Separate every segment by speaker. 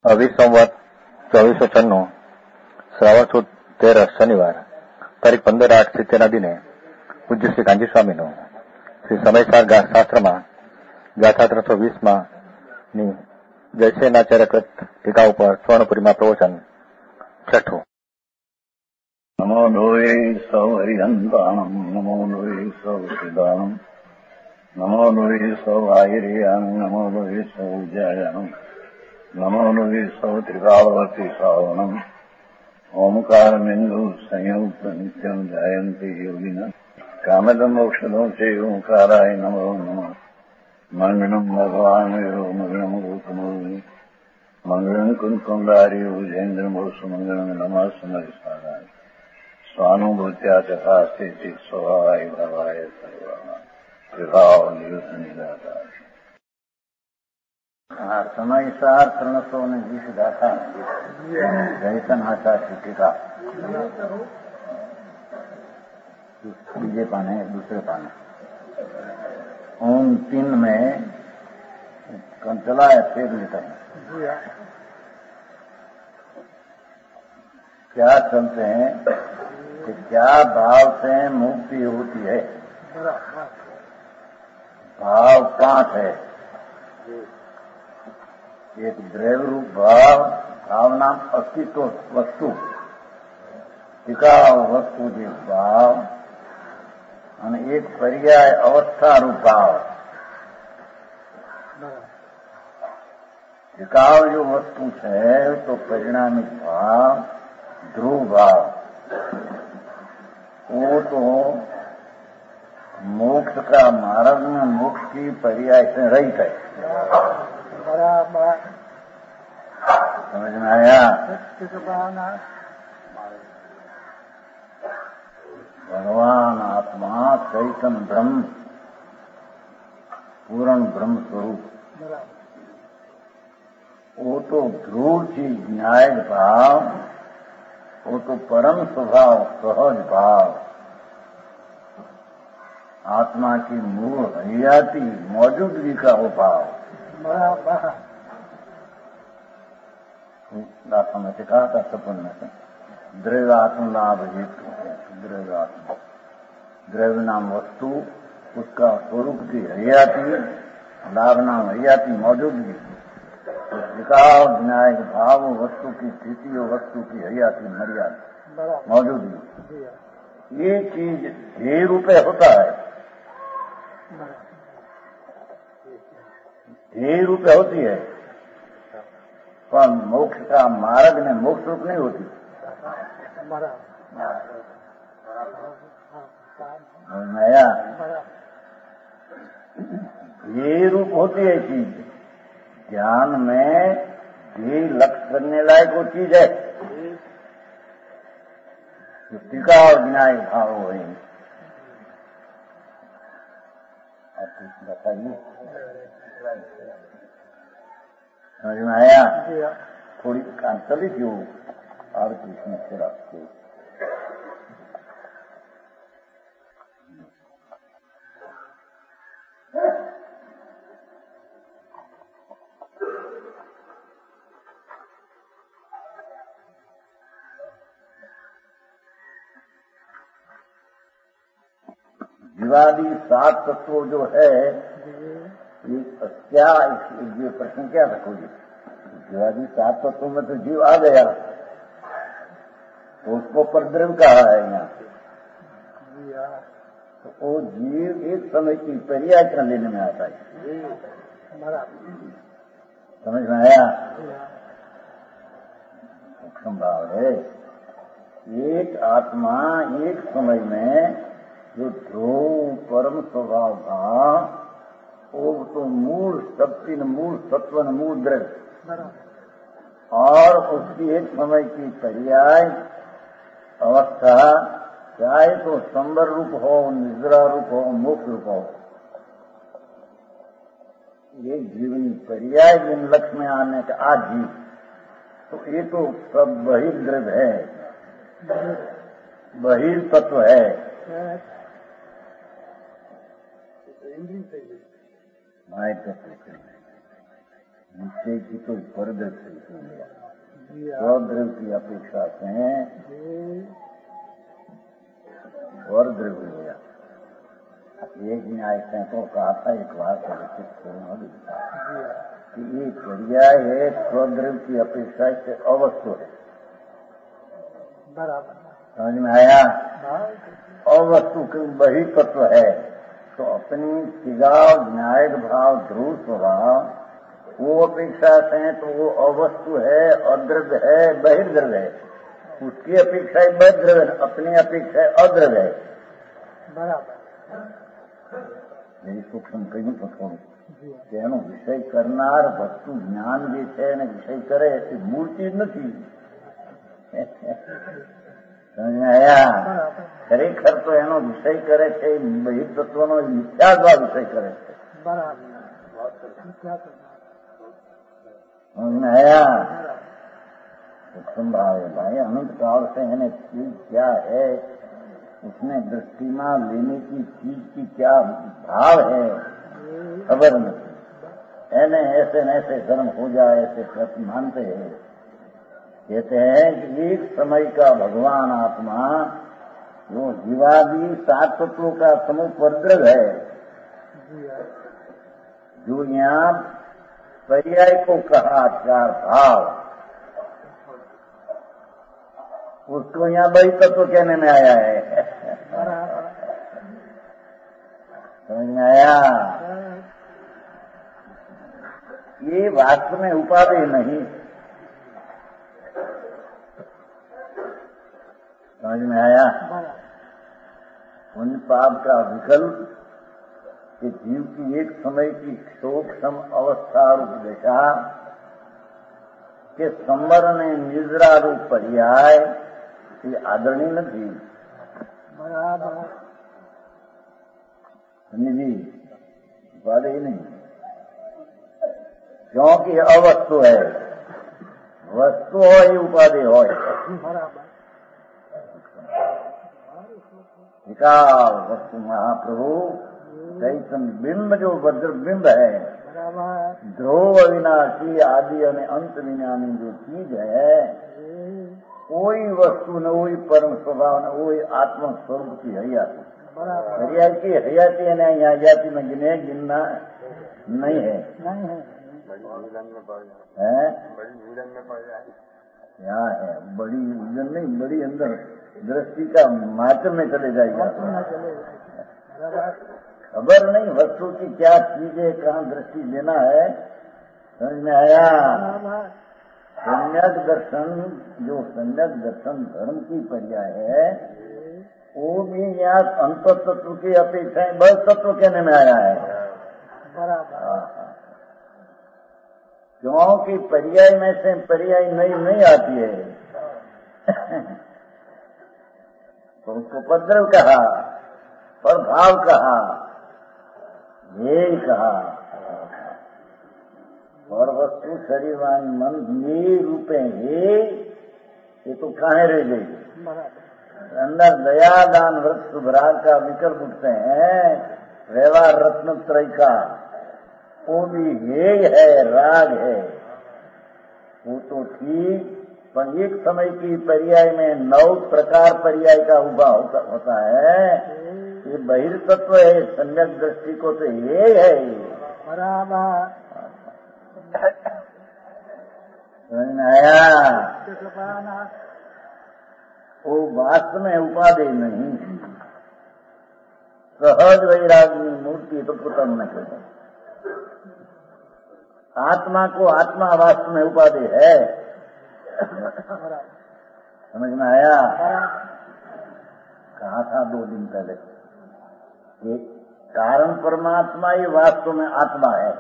Speaker 1: સંવત 2496 શ્રાવણ સુદ 13 શનિવાર તારીખ 15/8/70 દિને પૂજ્ય શ્રી કાંજી સ્વામીનું શ્રી સમયસાર શાસ્ત્રમાં ગાથા 320 ની જયસેનાચાર્ય કૃત ટીકા ઉપર સ્વર્ણપુરીમાં પ્રવચન છઠ્ઠું.
Speaker 2: નમો લોહે સૌ હરિહંતાણમ નમો લોહે સૌ સિદ્ધાણમ નમો લોહે સૌ આયર્યામ નમો લોહે સૌ જયામ નમો લોહે સૌ ત્રિકાળવતી શ્રાવણમ ઓમકારમેન્દુ સંયુક્ત નિત્યમ જાયંતિ યોગિના કામદમ મોક્ષદો છે ઓંકારાય નમો નમઃ. મંગળમ ભગવાન મંગળમ ગોતમોહિ મંગળમ કુંકુંડારી ઉજેન્દ્રમોસુ મંગળમ નમઃ સમયસારાય સ્વાનુભૂત્યા ચકાસ્તે સ્વભાવાય ભાવાય સર્વા વિભાવ નિદાતા. સમયસાર 320 ગાથા जयसन आचार्य की टीका बीजे पाने दूसरे पाने ओम 3 में चला है फेर लेता है. क्या चलते हैं कि क्या भाव से मुक्ति होती है. भाव 5 है. एक द्रव्य रूप भाव भावना अस्तित्व वस्तु टिकाव वस्तु જે ભાવ અને એક પર્યાય અવસ્થા રૂપ ભાવ. टिकाव जो वस्तु है तो परिणामिक भाव ध्रुव भाव वो तो मोक्ष का मार्ग में मोक्ष की पर्याय से रहित है. बराबर समझ में आया. भगवान आत्मा चैतन्य ब्रह्म पूर्ण ब्रह्म स्वरूप वो तो ध्रुव चीज न्याय भाव वो तो परम स्वभाव सहज भाव आत्मा की मूल हयाती मौजूदगी का वो भाव. दाता में से कहा था सपन में से द्रव्यात्म लाभ हेतु है. द्रव्यात्म द्रव्य नाम वस्तु उसका स्वरूप की हयाती लाभ नाम हयाती मौजूदगी विकास न्याय भाव वस्तु की स्थिति और वस्तु की हयाती मर्यादा मौजूदगी ये चीज ध्येय रूपे होता है. ध्येय रूपे होती है पर मोक्ष का मार्ग में मोक्ष रूप नहीं होती. नया ध्येय रूप होती है चीज. ज्ञान में ध्येय लक्ष्य करने लायक वो चीज है. टीका और न्याय भाव है. बताइए समझ में आया. थोड़ी कान चली थी वो और कृष्ण से रखते जीवादि 7 तत्व जो है क्या ये प्रश्न क्या रखोगे. जीवादि 7 तत्वों में तो जीव आ गया तो उसको परद्रव्य कहा है यहाँ से. तो वो जीव एक समय की पर्याय कर लेने में आता है. समझ में आया. सूक्ष्म भाव है. एक आत्मा एक समय में जो ध्रुव परम स्वभाव था वो तो मूल शक्ति न मूल सत्व न मूल द्रव्य और उसकी एक समय की पर्याय अवस्था चाहे तो संबर रूप हो निद्रा रूप हो मोक्ष रूप हो ये जीवनी पर्याय जिन लक्ष्य में आने का आज जीव तो ये तो सब बहिर्द्रव्य है बहिर्तत्व है. निश्चय की तो परदृष्टि हो गया, स्वद्रव्य की अपेक्षा से और द्रव्य हो गया। एक न्याय सैंकों कहा था, एक बार कि ये पर्याय है स्वद्रव्य की अपेक्षा से अवस्तु है।
Speaker 3: बराबर
Speaker 2: समझ में आया? अवस्तु के वही तत्व है, तो अपनी सिगाव न्याय भाव ध्रुव स्वभाव वो अपेक्षा से तो वो अवस्तु है, अद्रव्य है, बहिर्द्रव्य है। उसकी अपेक्षा बहिर्द्रव्य, अपनी अपेक्षा अद्रव्य है।
Speaker 3: बराबर
Speaker 2: यही सूक्ष्म કહ્યું તો થોડું કે એનો વિષય કરનાર વસ્તુ જ્ઞાન જે છે એને વિષય કરે એ મૂર્તિ જ નથી. સમજ આયા? ખરેખર તો એનો વિષય કરે છે બહિર તત્વનો મિથ્યાત્વ વિષય કરે છે. समझ आया? सूक्ष्म भाव है भाई, अनंत काल से है चीज क्या है, उसमें दृष्टि में लेने की चीज की क्या भाव है खबर नहीं। ऐसे ऐसे न ऐसे धर्म हो जाए ऐसे प्रति मानते हैं। कहते हैं कि एक समय का भगवान आत्मा वो जीवादि सात तत्वों का समूह परद्रव है, जो यहाँ पर्याय को कहा चार भाव, उसको यहाँ बही तत्व कहने में आया है। समझ में आया? ये वास्तव में उपाधि नहीं। समझ में आया? उन पाप का विकल्प कि जीव की एक समय की सूक्ष्म अवस्था रूप दशा के संवरण निजरा रूप पर्याय ये आदरणीय नहीं।
Speaker 3: बराबर
Speaker 2: जी उपाधि नहीं, क्योंकि अवस्तु है। वस्तु हो ये उपाधि हो। विकाल वस्तु महाप्रभु चैतन्य बिंब जो वज्र बिंब है, ध्रुव अविनाशी आदि और अंत विज्ञानी जो चीज है, कोई वस्तु न कोई परम स्वभाव न कोई आत्म स्वरूप की हरियाती। हरियाती हरियाती है ना, यहाँ जाति में गिने गिनना नहीं है। यहाँ है बड़ी उलझन नहीं, बड़ी अंदर दृष्टि का मात्र में चले जाएगा। खबर नहीं वस्तु की क्या चीज है, कहाँ दृष्टि देना है। समझ में आया? सम्यक दर्शन, जो सम्यक दर्शन धर्म की पर्याय है, वो भी यहाँ अंत तत्व की अपेक्षा बल तत्व कहने में आया है। क्योंकि पर्याय में से पर्याय नहीं आती है। तो उसको पद्रव कहा, प्रभाव कहा, ध्येय कहा, और वस्तु शरीर मन ये रूपे है, ये तो कहाँ रह गई। अंदर दया दान व्रत सुभराग का विकल्प उठते हैं, व्यवहार रत्न त्रय का वो भी है राग है, वो तो ठीक। पर एक समय की पर्याय में 9 प्रकार पर्याय का उभा होता है। ये बहिर्तत्व है, सम्यक दृष्टि को तो ये है।
Speaker 3: बराबर
Speaker 2: समझ में आया? वो वास्तव में उपाधि नहीं, सहज वैराग्य मूर्ति तो पुतम न कहते। आत्मा को आत्मा वास्तव में उपाधि है। समझ में आया? कहा था 2 दिन पहले, एक कारण परमात्मा ही वास्तव में आत्मा है।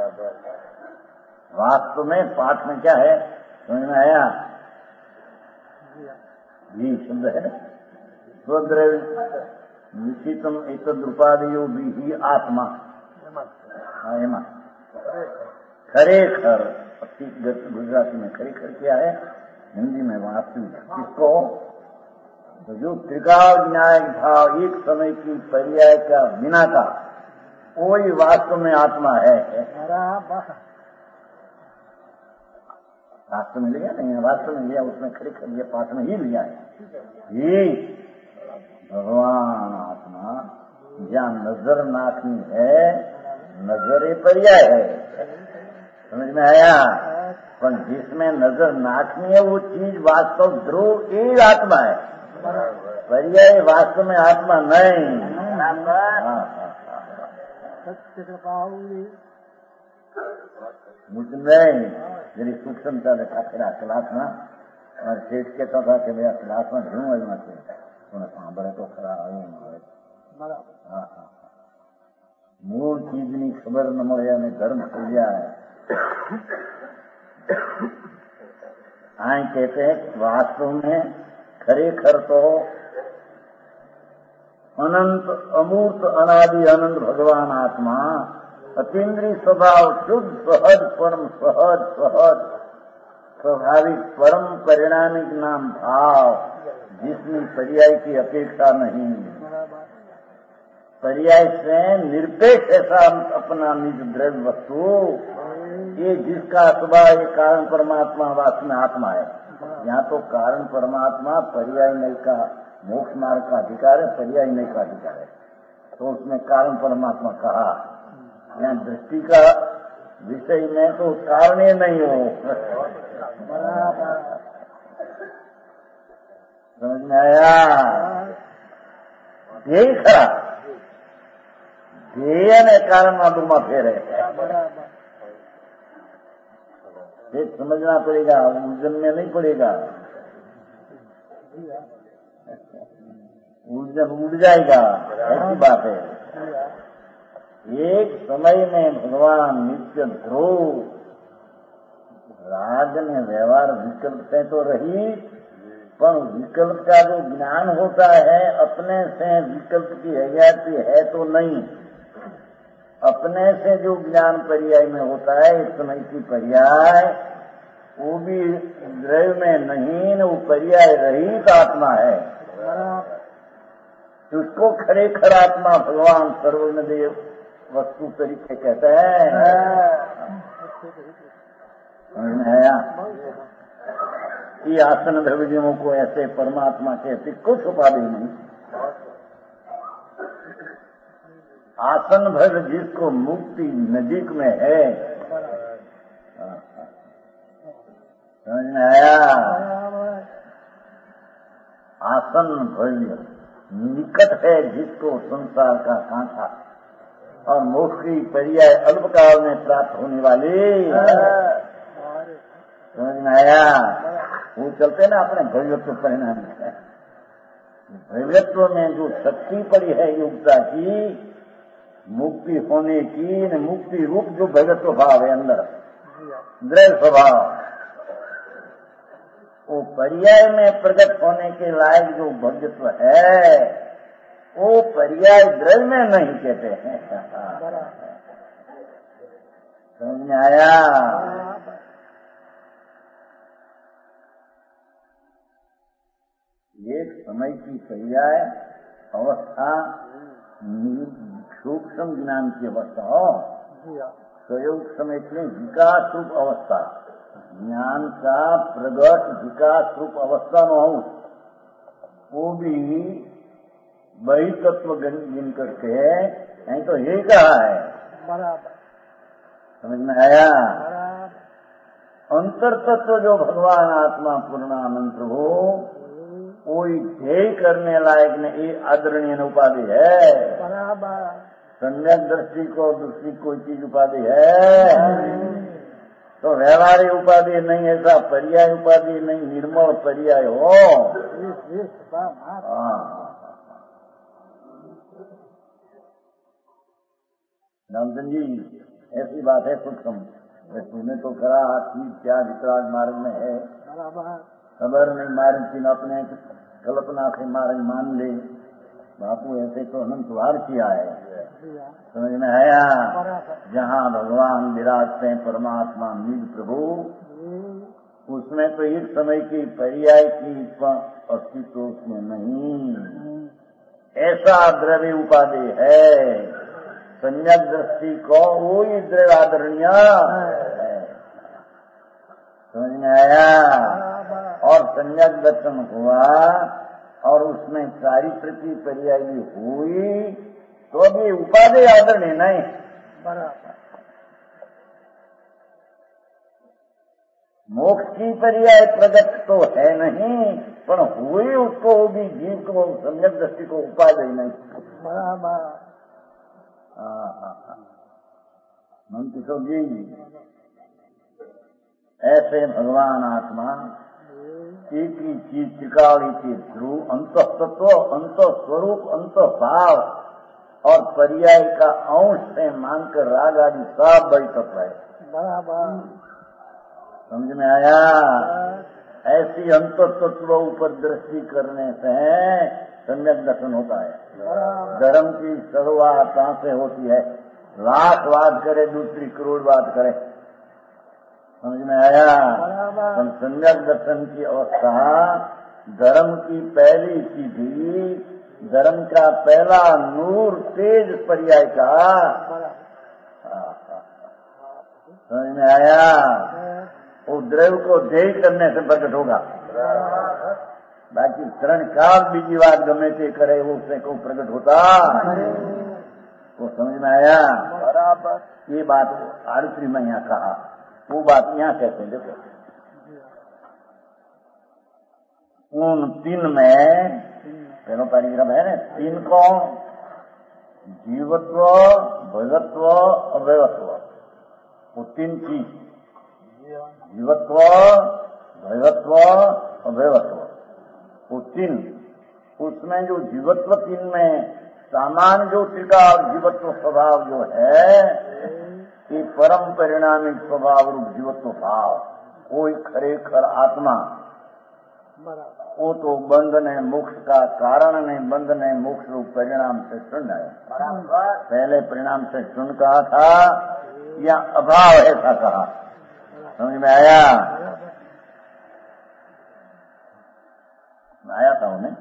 Speaker 2: वास्तव में पाठ में क्या है समझ में आया? भी शब्द है ना, स्वद्रव्य निश्चितम एक द्रुपादियो भी आत्मा। एमा खरेखर, गुजराती में खरेखर क्या है, हिंदी में वास्तविक। किसको? तो जो त्रिकाल न्याय भाव एक समय की पर्याय का बिना का, वही वास्तव में आत्मा है। वास्तव में लिया नहीं है, वास्तव में लिया उसने खरेखर ये पाठ में ही लिया है। ये भगवान आत्मा जहाँ नजर नाखनी है, नजर पर्याय है, समझ में आया? पर जिसमें नजर नाखनी है वो चीज वास्तव ध्रुव एक आत्मा है, पर्याय वास्तव में आत्मा नहीं।
Speaker 3: सत्य कृपा हुई
Speaker 2: मुझ नहीं जरी सूक्ष्मता देखा फिर क्लास में और शेष कहता था कि भैया क्लास में घूम आई मत उन्हें सांभे तो खरा
Speaker 3: बराबर
Speaker 2: मूल चीजनी खबर न મળે અને ધર્મ થઈ જાય। आए कहते हैं वास्तव में खरेखर तो अनंत अमूर्त अनादि अनंत भगवान आत्मा अतीन्द्रिय स्वभाव शुद्ध सहज परम सहज सहज स्वाभाविक परम परिणामिक नाम भाव, जिसमें पर्याय की अपेक्षा नहीं, पर्याय से निरपेक्ष ऐसा अपना निज द्रव्य वस्तु, ये जिसका स्वभाव ये कारण परमात्मा वास्तव में आत्मा है। यहाँ तो कारण परमात्मा पर्याय नहीं का मोक्ष मार्ग का अधिकार है, पर्याय नहीं का अधिकार है, तो उसने कारण परमात्मा कहा। यहाँ दृष्टि का विषय में तो कारण ही नहीं हो, समझ में आया? यही खरा ध्येय ने कारण मालूम फेर है, ये समझना पड़ेगा, उलझन में नहीं पड़ेगा, उलझन उड़ जाएगा, ऐसी बात है। एक समय में भगवान नित्य ध्रुव राग ने व्यवहार विकल्प से तो रही, पर विकल्प का जो ज्ञान होता है अपने से विकल्प की हयाती है तो नहीं, अपने से जो ज्ञान पर्याय में होता है इस समय की पर्याय वो भी द्रव्य में नहीं, वो पर्याय रहित आत्मा है, उसको खरेखर आत्मा भगवान सर्वज्ञदेव वस्तु तरीके कहते हैं। ये आसन द्रव्यों को ऐसे परमात्मा कहते कुछ उपाधि नहीं, आसन भर जिसको मुक्ति नजीक में है, समझ में आया? आसन भर निकट है जिसको संसार का कांटा, और मोक्ष की पर्याय अल्पकाल में प्राप्त होने वाली, समझ में आया? वो चलते ना अपने भव्यत्व परिणाम में, भव्यत्व में जो शक्ति पड़ी है युक्ता की मुक्ति होने की, न मुक्ति रूप जो भव्यत्व भाव है अंदर द्रव्य स्वभाव, वो पर्याय में प्रकट होने के लायक जो भव्यत्व है वो पर्याय द्रव्य में नहीं कहते हैं, समझ में आया? एक समय की पर्याय अवस्था सूक्ष्म ज्ञान की अवस्था हो, सहयोग समय के विकास रूप अवस्था, ज्ञान का प्रगट विकास रूप अवस्था में हो, वो भी वही तत्व गिन करके नहीं तो यही कहा है, समझ में आया? अंतर तत्व जो भगवान आत्मा पूर्णानंद हो कोई ध्येय करने लायक ने ये आदरणीय उपाधि है, सम्यक दृष्टि को दूसरी कोई चीज उपाधि है तो व्यवहारिक उपाधि नहीं, ऐसा पर्याय उपाधि नहीं, निर्मल पर्याय हो। रामचंद्र जी ऐसी बात है सूक्ष्म, तूने तो करा ठीक क्या वितराग मार्ग में है, खबर नहीं मार्ग की अपने कल्पना से मार्ग मान ले, बापू ऐसे तो अनंत वार किया है, समझ में आया? जहाँ भगवान विराजते हैं परमात्मा निज प्रभु, उसमें तो एक समय की पर्याय की अस्तित्व उसमें नहीं, ऐसा द्रव्य उपाधि है, सम्यक दृष्टि को वही द्रव्य आदरणीय है, समझ में आया।
Speaker 3: बराबर
Speaker 2: और सम्यक दर्शन हुआ और उसमें चारित्र की पर्यायी हुई तो भी उपाधि आदरणीय नहीं।
Speaker 3: बराबर
Speaker 2: मोक्ष की पर्याय प्रगट तो है नहीं, पर हुई उसको भी जीव को सम्यक दृष्टि को उपाधि नहीं।
Speaker 3: बराबर
Speaker 2: मन किशोर जी, ऐसे भगवान आत्मा एक ही चीज त्रिकाल की ध्रुव अंत तत्व, अंत स्वरूप, अंत भाव और पर्याय का अंश से मानकर राग आदि सब बड़ी तत्व है।
Speaker 3: बराबर
Speaker 2: समझ में आया? ऐसी अंत तत्व ऊपर दृष्टि करने से सम्यक दर्शन होता है। धर्म की शुरुआत कहाँ से होती है? लाख बात करे, दूसरी करोड़ बात करे। समझ में आया? तो सम्यक दर्शन की अवस्था धर्म की पहली सीढ़ी, धर्म का पहला नूर तेज पर्याय का। समझ में आया? वो द्रव्य को ध्येय करने से प्रकट होगा। बाकी शरण काल बीजी बात गमे ते करे वो उससे को प्रकट होता वो। समझ में आया? बराबर ये बात आरुत्री में यहाँ कहा, वो बात यहाँ कहते हैं। देखो उन तीन में पहला परिग्रह है ना, तीन कौन? जीवत्व, भगत्व, अवयवत्व। वो तीन चीज, जीवत्व, भगत्व, अवयवत्व, वो तीन। उसमें जो जीवत्व तीन में सामान्य जो त्रिकाल जीवत्व स्वभाव जो है, ये परम परिणामिक स्वभाव रूप जीवत्व भाव, वो खरेखर आत्मा। वो तो बंधन है मोक्ष का कारण नहीं, बंधन है मोक्ष रूप परिणाम से शून्य है। पहले परिणाम से शून्य कहा था या अभाव ऐसा कहा? समझ में आया? आया था उन्हें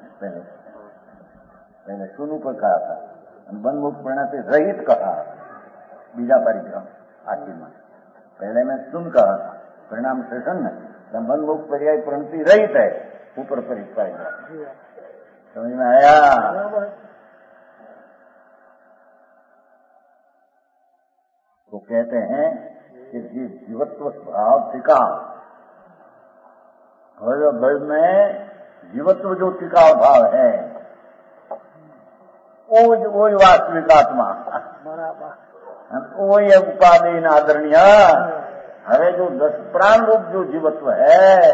Speaker 2: पहले शून्य पर कहा था, बंध मुक्त परिणाम से रहित कहा। बीजा परिक्रम आखिर में पहले में शून्य कहा था, परिणाम से शून्य, बंध मुक्त पर्याय प्रणति रहित है। ऊपर परिक्रम समझ में आया? तो कहते हैं कि जीवत्व भाव टिकाव, भय में जीवत्व जो टिकाव भाव है वो वास्तविक आत्मा, वो ये उपाधि आदरणीय। अरे जो 10 प्राण रूप जो जीवत्व है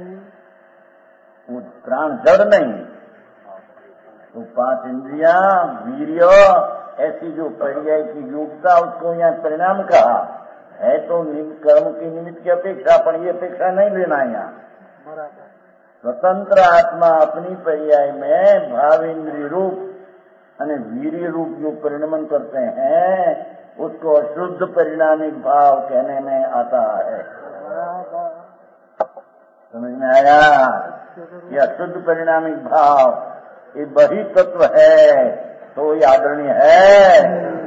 Speaker 2: वो प्राण जड़ नहीं, तो 5 इंद्रियां, वीर्य, ऐसी जो पर्याय की योग्यता उसको यहाँ परिणाम कहा है। तो कर्म की निमित्त की अपेक्षा, पर ये अपेक्षा नहीं लेना यहाँ। स्वतंत्र आत्मा अपनी पर्याय में भाव इंद्रिय रूप અને वीर्य रूप जो परिणमन करते हैं उसको अशुद्ध परिणामिक भाव कहने में आता है। समझ में आया? ये अशुद्ध परिणामिक भाव ये बही तत्व है तो ये आदरणीय है।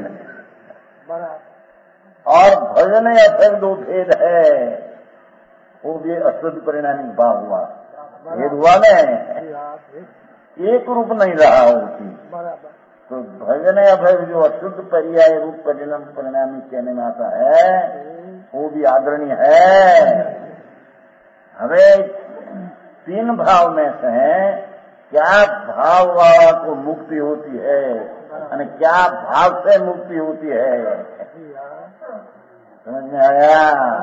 Speaker 2: और भजन अशुद्ध दो भेद है, वो भी अशुद्ध परिणामिक भाव हुआ। भेद हुआ न, एक रूप नहीं रहा वो चीज। तो भजन अभय जो अशुद्ध पर्याय रूप परिणामी कहने में आता है वो भी आदरणीय है। हमें 3 भाव में से क्या भाव वाला को मुक्ति होती है और क्या भाव से मुक्ति होती है? समझ में आया?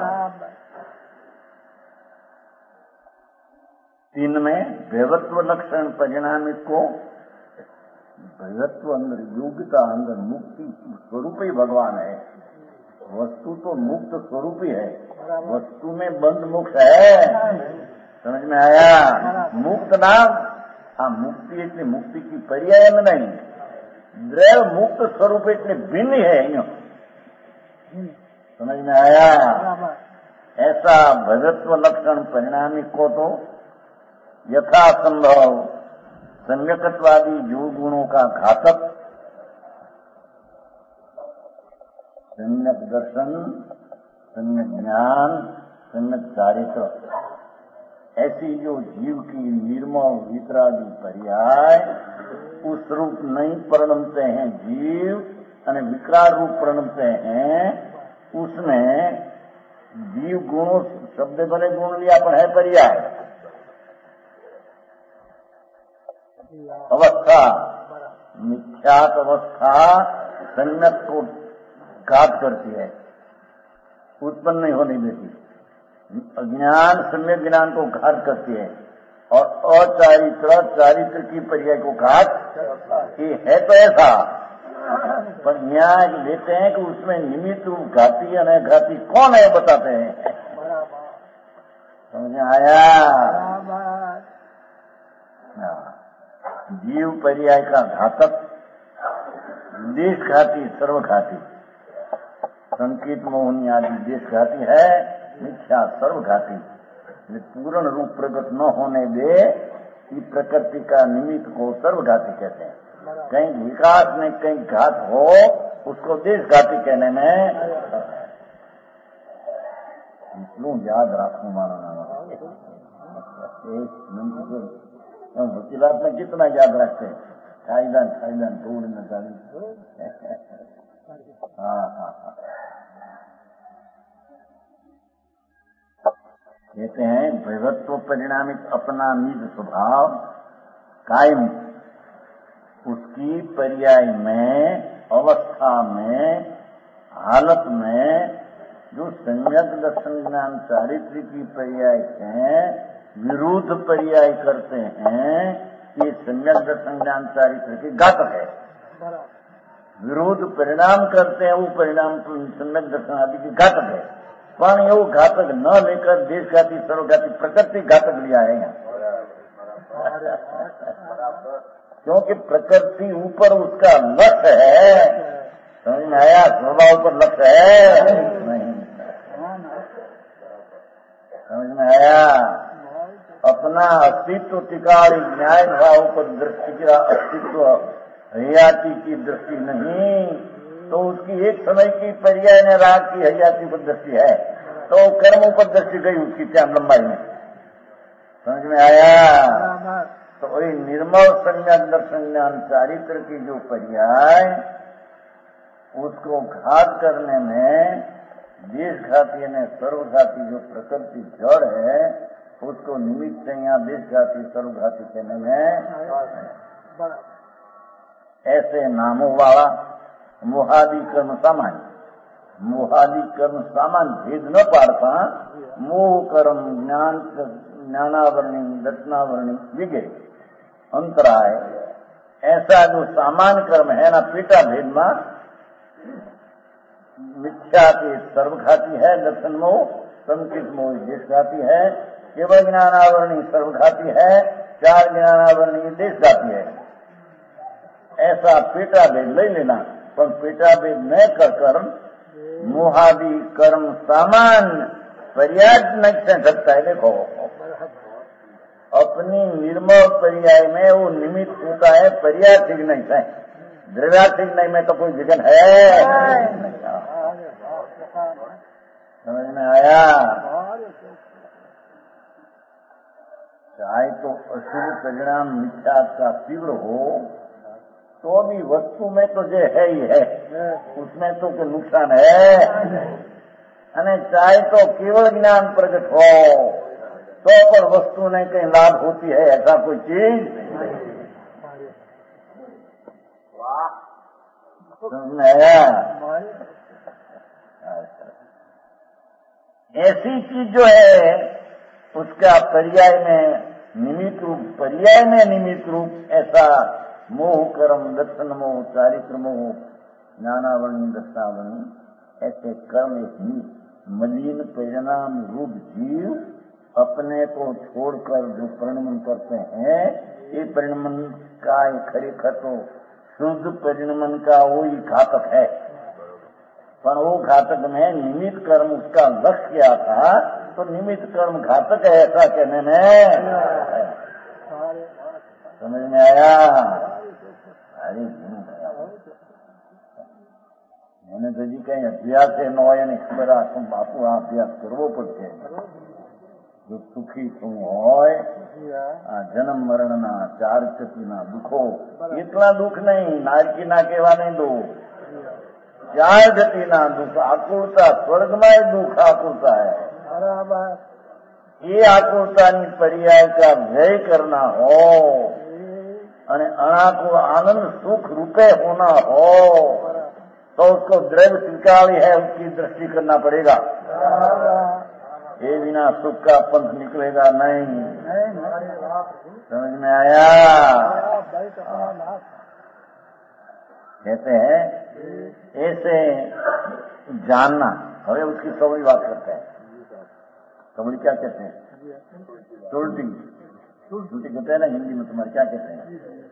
Speaker 2: 3 में भैवत्व लक्षण परिणामिक को भगत्व अंदर, योग्यता अंदर, मुक्ति स्वरूप ही भगवान है। वस्तु तो मुक्त स्वरूप ही है, वस्तु में बंध मुक्त है। समझ में आया? मुक्त नाम हाँ मुक्ति इतनी मुक्ति की पर्याय में नहीं, द्रव्य मुक्त स्वरूप इतने भिन्न है। समझ में आया? ऐसा भगत्व लक्षण परिणामी को तो यथासंभव सम्यकत्वादी जो गुणों का घातक सम्यक दर्शन, सम्यक ज्ञान, सम्यक चारित्र, ऐसी जो जीव की निर्मल वितरागी पर्याय उस रूप नहीं परिणमते हैं जीव અને विकार रूप परिणमते हैं, उसमें जीव गुणों शब्द भले गुण लिया पर है पर्याय अवस्था, मिथ्यात अवस्था सम्यक को घात करती है, उत्पन्न नहीं होने देती। अज्ञान सम्यक ज्ञान को घात करती है और अचारित्र चारित्र की पर्याय को घात ये है तो ऐसा, पर यहाँ लेते हैं कि उसमें निमित्त रूप घाती या नहीं घाती कौन है बताते हैं। समझ में आया? जीव पर्याय का घातक देश घाती सर्वघाती, संकित मोहनी आदि देश घाती है, मिथ्या सर्वघाती। पूर्ण रूप प्रकट न होने दे कि प्रकृति का निमित्त को सर्वघाती कहते हैं। कहीं विकास में कहीं घात हो उसको देशघाती कहने में इसलिए याद रखू मानो वकीलात में कितना याद रखते हैं, थाईलैंड दूर में गाड़ी। हाँ कहते हैं भैवत्व परिणामित अपना निज स्वभाव कायम, उसकी पर्याय में अवस्था में हालत में जो सम्यक दर्शन ज्ञान चारित्र की पर्याय से विरुद्ध पर्याय करते हैं, ये सम्यक दर्शन ज्ञान चारित्र की घातक है। विरुद्ध परिणाम करते हैं वो परिणाम सम्यक दर्शन आदि की घातक है, पर ये घातक न लेकर देशघाती सर्वघाती प्रकृति घातक लिया है यहाँ। क्योंकि प्रकृति ऊपर उसका लक्ष्य है, समझ में आया? स्वभाव पर लक्ष्य है नहीं, समझ में आया? अपना अस्तित्व टिकाड़ी न्याय भाव पर दृष्टि का अस्तित्व हयाती की दृष्टि नहीं, तो उसकी एक समय की पर्याय ने राग की हयाती पर दृष्टि है, तो कर्मों पर दृष्टि गई उसकी टाइम लंबाई में। समझ में आया? तो वही निर्मल सम्यक दर्शन ज्ञान चारित्र की जो पर्याय उसको घात करने में देशघाती ने सर्वघाती जो प्रकृति जड़ है उसको निमित्त से यहाँ देशघाती सर्वघाती कहने में ऐसे नामों वाला मोहादि कर्म सामान्य, मोहादि कर्म सामान्य भेद न पाड़ता, मोह कर्म ज्ञानावरणी दर्शनावरणी विगे अंतराय, ऐसा जो सामान्य कर्म है ना पीटा भेद में मिथ्या के सर्वघाती है, दर्शन मोह संकित मोह देशघाती है, केवल ज्ञानावरणी सर्वघाती है, चार ज्ञानावरणी देशघाती है। ऐसा पेटा भेद ले लेना, पर पेटा भेद न कर मोहादि कर्म सामान्य पर्याय नहीं कह सकता है। देखो अपनी निर्मल पर्याय में वो निमित्त होता है, पर्याय ठीक नहीं है, दृढ़ा ठीक नहीं में तो कोई विघन है। समझ में आया? चाहे तो अशुभ परिणाम मिथ्या का तीव्र हो तो भी वस्तु में तो जो है ही है, उसमें तो कोई नुकसान है, अने चाहे तो केवल ज्ञान प्रकट हो तो पर वस्तु ने कहीं लाभ होती है, ऐसा कोई चीज ऐसी चीज जो है उसका पर्याय में निमित्त रूप, पर्याय में निमित्त रूप ऐसा मोह कर्म दर्शन मोह चारित्र मोह ज्ञानावरणी दर्शनावरणी ऐसे कर्म ही मलिन परिणाम रूप जीव अपने को छोड़कर जो परिणमन करते हैं, ये परिणमन का खरेखर तो शुद्ध परिणमन का वही घातक है, पर वो घातक में निमित्त कर्म उसका लक्ष्य क्या था, तो निमित्त कर्म घातक है ऐसा कहने में समझ में आया? अरे मैंने तो जी कहीं अभ्यास है नो એને ખબર આ બાપુ આ અભ્યાસ કરવો પડશે, જો સુખી તું હોય
Speaker 3: जी हाँ
Speaker 2: આ જન્મ મરણના ચાર ચતીના દુઃખો એટલા દુઃખ નહીં નારકીના કહેવા નહીં દુઃખ
Speaker 3: जी हाँ
Speaker 2: ચાર ગતિના દુઃખ આકુળતા સ્વર્ગમાં દુઃખ આકુળતા હૈ
Speaker 3: बराबर
Speaker 2: ये आकुलतानी पर्याय का व्यय करना हो અને अणा को आनंद सुख रूपे होना हो तो उसको द्रव्य स्वीकारी है उसकी दृष्टि करना पड़ेगा ये बिना सुख का पंथ निकलेगा नहीं समझ में आया कहते हैं ऐसे जानना हमें उसकी सवरी बात करते हैं कबड्डी क्या कहते हैं टोल्टी टोल्टी कहते हैं ना हिंदी में तुम्हारे क्या कहते हैं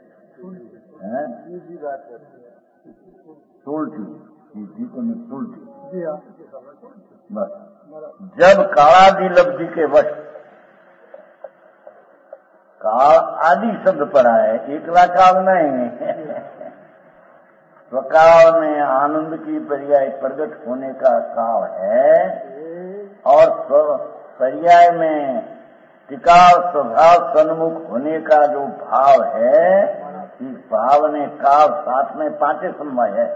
Speaker 2: टोल्टी जी को में टोल्टी
Speaker 3: जी हाँ
Speaker 2: बस जब कालादि लब्धि के वश काल आदि शब्द पड़ा है एकला काल नहीं स्वकाल में आनंद की पर्याय प्रकट होने का काल है और पर्याय में टिकाव स्वभाव सन्मुख होने का जो भाव है इस भाव ने काल साथ में पांचे समवाय है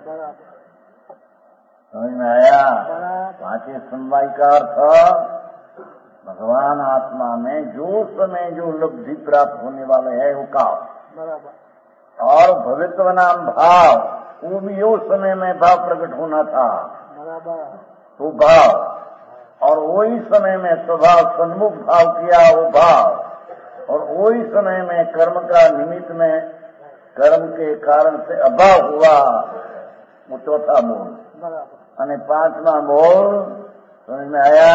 Speaker 2: समझ में आया पांचे समवाय का अर्थ भगवान आत्मा में जो समय जो लब्धि प्राप्त होने वाले है वो काल और भवित्व नाम भाव वो भी उस समय में भाव प्रकट होना था वो भाव और वही समय में स्वभाव सन्मुख भाव किया वो भाव और वही समय में कर्म का निमित्त में कर्म के कारण से अभाव हुआ वो चौथा मूल અને पांचवा मूल समझ में आया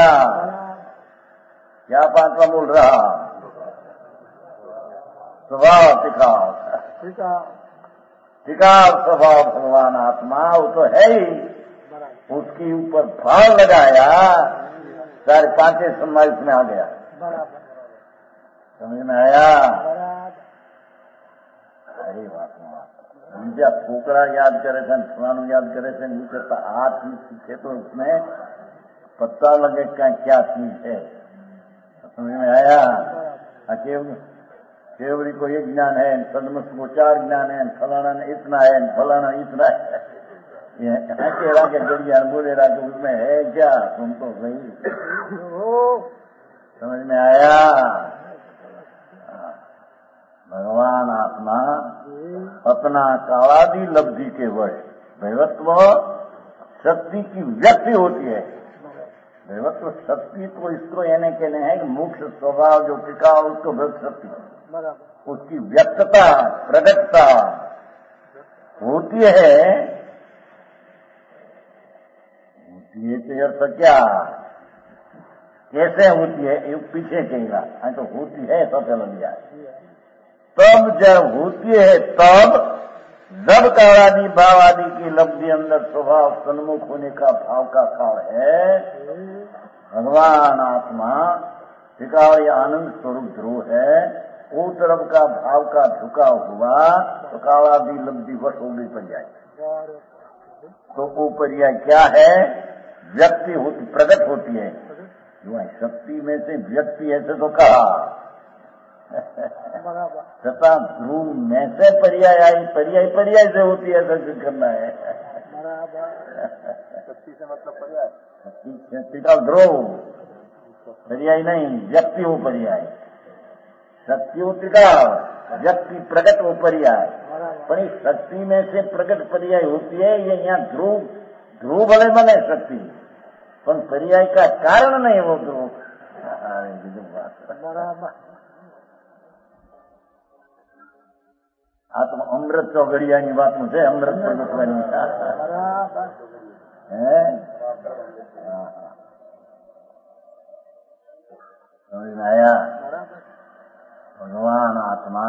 Speaker 2: क्या पांचवा मूल रहा स्वभाव टिकाव टिकाव स्वभाव भगवान आत्मा वो तो है ही उसके ऊपर भाव लगाया सारे पांचे समावेश में आ गया समझ में आया अरे बात बीजा छोकरा याद करे थे फलानु याद करे थे नहीं करता हाथ ही सीखे तो उसमें पता लगे क्या चीज है समझ में आया केवड़ी को एक ज्ञान है सदमस को चार ज्ञान है फलाना ने इतना है फलाना इतना है कह के गड़िया बोले रहा कि उसमें है क्या तुम तो सही समझ में आया भगवान आत्मा अपना कालादि लब्धि के वश दैवत्व शक्ति की व्यक्ति होती है दैवत्व शक्ति तो इसको कहने के लिए है कि मुख्य स्वभाव जो टिका उसको व्यक्त शक्ति उसकी व्यक्तता प्रगटता होती है ये तो अर्थ क्या कैसे होती है ये पीछे कहेगा तो होती है सब चल गया तब जब होती है तब जब कालादि भाव आदि की लब्धि अंदर स्वभाव सन्मुख होने का भाव का काल है भगवान आत्मा टिकाव या आनंद स्वरूप ध्रुव है वो तरफ का भाव का झुकाव हुआ तो कालादि लब्धि वश हो गई पर्याय तो वो पर्याय क्या है व्यक्ति होती प्रकट होती है जो है शक्ति में से व्यक्ति ऐसे तो कहा तथा ध्रुव में से पर्याय आई पर्याय से होती है ऐसा करना है
Speaker 1: शक्ति से मतलब पर्याय
Speaker 2: शक्ति का ध्रुव पर्याय नहीं व्यक्ति हो पर्याय शक्ति हो टिकाव व्यक्ति प्रकट हो पर्याय पर इस शक्ति में से प्रकट पर्याय होती है ये यहाँ ध्रुव भले बने शक्ति पर पर्याय का कारण नहीं वो ध्रुव આ તો અમૃત ચોગડિયાની વાત છે અમૃત પ્રગટવાની સમજ में आया भगवान आत्मा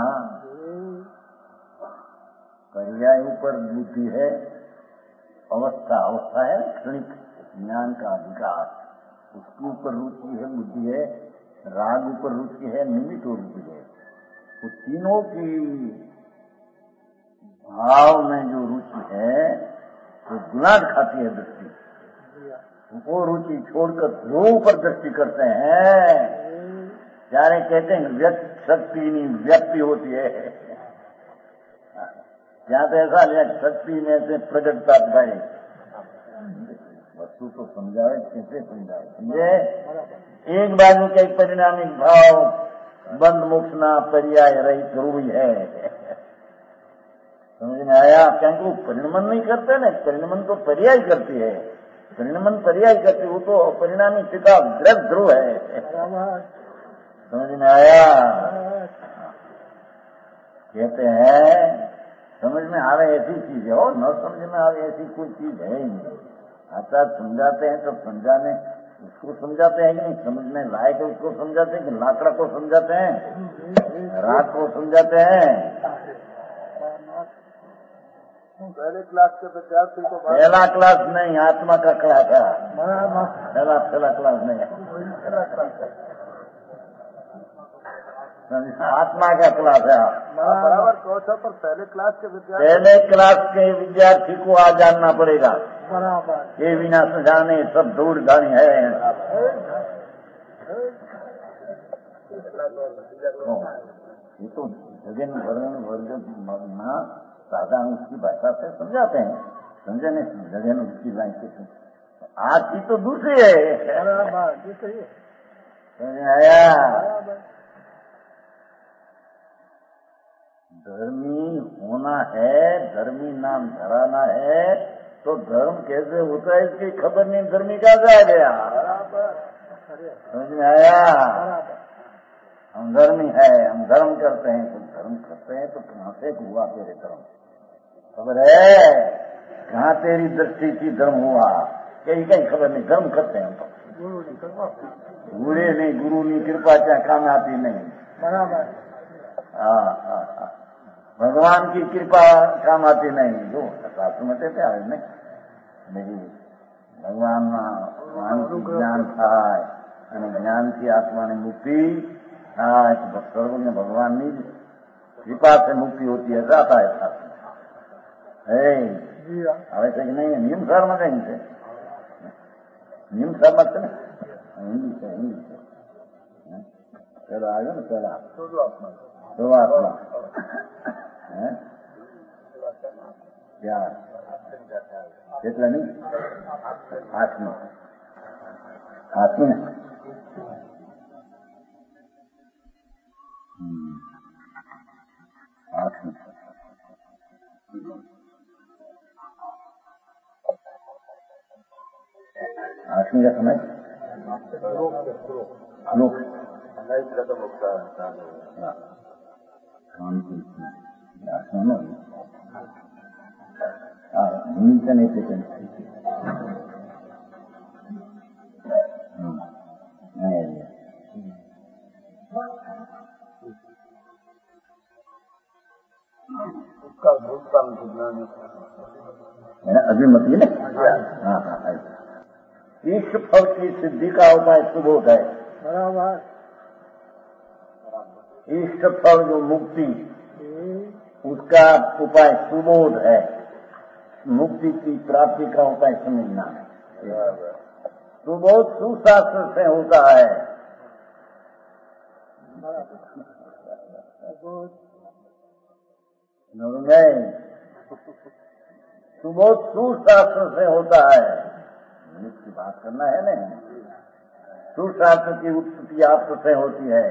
Speaker 2: पर्याय ऊपर बुद्धि है अवस्था है क्षणिक ज्ञान का विकास उसके ऊपर रुचि है बुद्धि है राग ऊपर रुचि है निमित्त रुचि है वो तीनों की भाव में जो रुचि है वो गुलाट खाती है दृष्टि वो रुचि छोड़कर ध्रुव पर दृष्टि करते हैं। यारे कहते हैं व्यक्त शक्ति नहीं व्यक्ति होती है। यहाँ तो ऐसा लिया शक्ति में से प्रगटता भाई वस्तु को समझाए कैसे समझाए समझे। एक बाजू के परिणामिक भाव बंद मुक्तना पर्याय रहित रूप है। समझ में आया? क्योंकि वो परिणमन नहीं करते ना, परिणमन तो पर्याय करती है, परिणमन पर्याय करती, वो तो परिणामी पिता द्रव ध्रुव है। समझ में आया? कहते हैं समझ में आवे ऐसी चीज है और न समझ में आवे ऐसी कोई चीज है ही नहीं। आचार्य समझाते हैं तो समझाने उसको समझाते हैं कि नहीं, समझने लायक उसको समझाते हैं कि लाकड़ा को समझाते हैं, रात को समझाते हैं।
Speaker 3: पहले क्लास के विद्यार्थी को
Speaker 2: पहला क्लास नहीं, आत्मा का क्लास है। पहला क्लास नहीं, आत्मा का क्लास है।
Speaker 3: बराबर कौशल पर पहले क्लास के विद्यार्थी,
Speaker 2: पहले क्लास के विद्यार्थी को आज जानना पड़ेगा।
Speaker 3: बराबर
Speaker 2: ये बिना सुझाने सब दूर गाड़ी है। ये तो जगन वर्णन वर्ग साधारण उसकी भाषा से समझाते हैं, समझे नहीं? जगन उसकी लाइन से आज की तो दूसरी है। समझ आया? धर्मी होना है, धर्मी नाम धराना है, तो धर्म कैसे होता है इसकी खबर नहीं, धर्मी कहाँ से आ गया? समझ में आया? हम धर्मी है, हम धर्म करते हैं, तो धर्म करते हैं तो कहाँ से हुआ तेरे धर्म? खबर है? कहाँ तेरी दृष्टि की धर्म हुआ? कहीं कहीं खबर नहीं, धर्म करते हैं तो गुरु नहीं, गुरु नहीं, कृपा क्या काम आती नहीं। भगवान की कृपा काम आती नहीं। जो सुनते थे आज नहीं, भगवान की ज्ञान था, ज्ञान की आत्मा ने मुक्ति सर्व में भगवान नहीं कृपा से मुक्ति होती है, जाता है साथ वैसे कि नहीं। नियम सर मत इनसे, नियम सर मत ना, हिंदी से चलो आगे ना, चला दो आत्मा क्या કેટલા नहीं आत्मा आत्मा आत्मा आत्मा का समय लोक आत्मा नीचे नहीं थे
Speaker 3: उसका भूतकाल विज्ञान
Speaker 2: अभी मतलब हाँ हाँ इष्ट फल की सिद्धि का उपाय सुबोध है।
Speaker 3: बराबर
Speaker 2: इष्ट फल जो मुक्ति उसका उपाय सुबोध है। मुक्ति की प्राप्ति का उपाय समझना है। सुबोध सुशास्त्र से होता है। सुबोध सुशास्त्र से होता है। की बात करना है ना, सुशास्त्र की उत्पत्ति आपसे से होती है।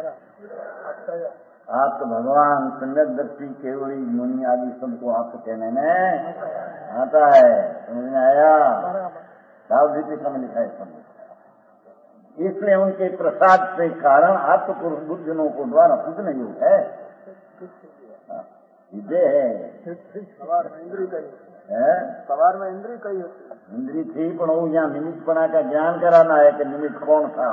Speaker 2: आप तो भगवान सम्यक दृष्टि केवली मुनि आदि सबको आपको कहने में आता है। समझ में आया? सावधि में लिखा है समझ। इसलिए उनके प्रसाद से कारण आत्मपुरुष बुद्धजनों को द्वारा पूजन योग है। विजय है
Speaker 3: सवार में इंद्री कही होती है।
Speaker 2: इंद्री थी पण वो यहाँ निमित्तपणा का ज्ञान कराना है कि निमित्त कौन था।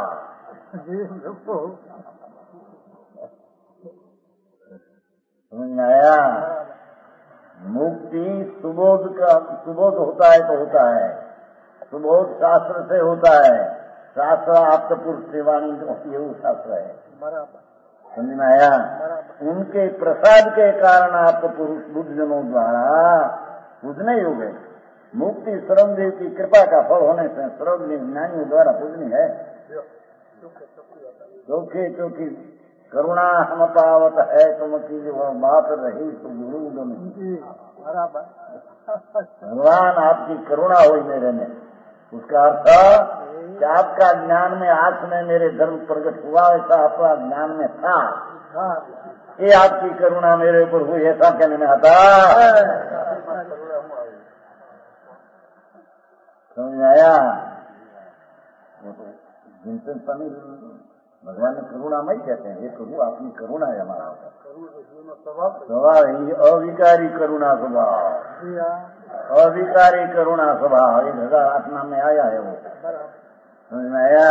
Speaker 2: समझ में आया? मुक्ति सुबोध का सुबोध होता है तो होता है। सुबोध शास्त्र से होता है। शास्त्र आप्तपुरुष सेवानी ये वो शास्त्र है। समझ में आया? उनके प्रसाद के कारण आपको पुरुष बुद्धजनों द्वारा पूजने योग है। मुक्ति सर्वदेव की कृपा का फल होने से सर्वदेव ज्ञानियों द्वारा पूजनी है। चौकी चौकी करुणा हम पावत है तुम की जो बात रही तो गुरु में भगवान आपकी करुणा हुई मेरे में। उसका अर्थ कि आपका ज्ञान में आज में मेरे धर्म प्रकट हुआ, ऐसा आपका ज्ञान में था, ये आपकी करुणा मेरे ऊपर हुई, ऐसा कहने में आता। समझ आया? वो तो जिनसे स्वामी भगवान ने करुणामय कहते हैं, ये प्रभु आपकी करुणा है हमारा स्वभाव, ये अविकारी करुणा स्वभाव, अविकारी करुणा स्वभाव, ये भगवान आत्मा में आया है। वो समझ में आया?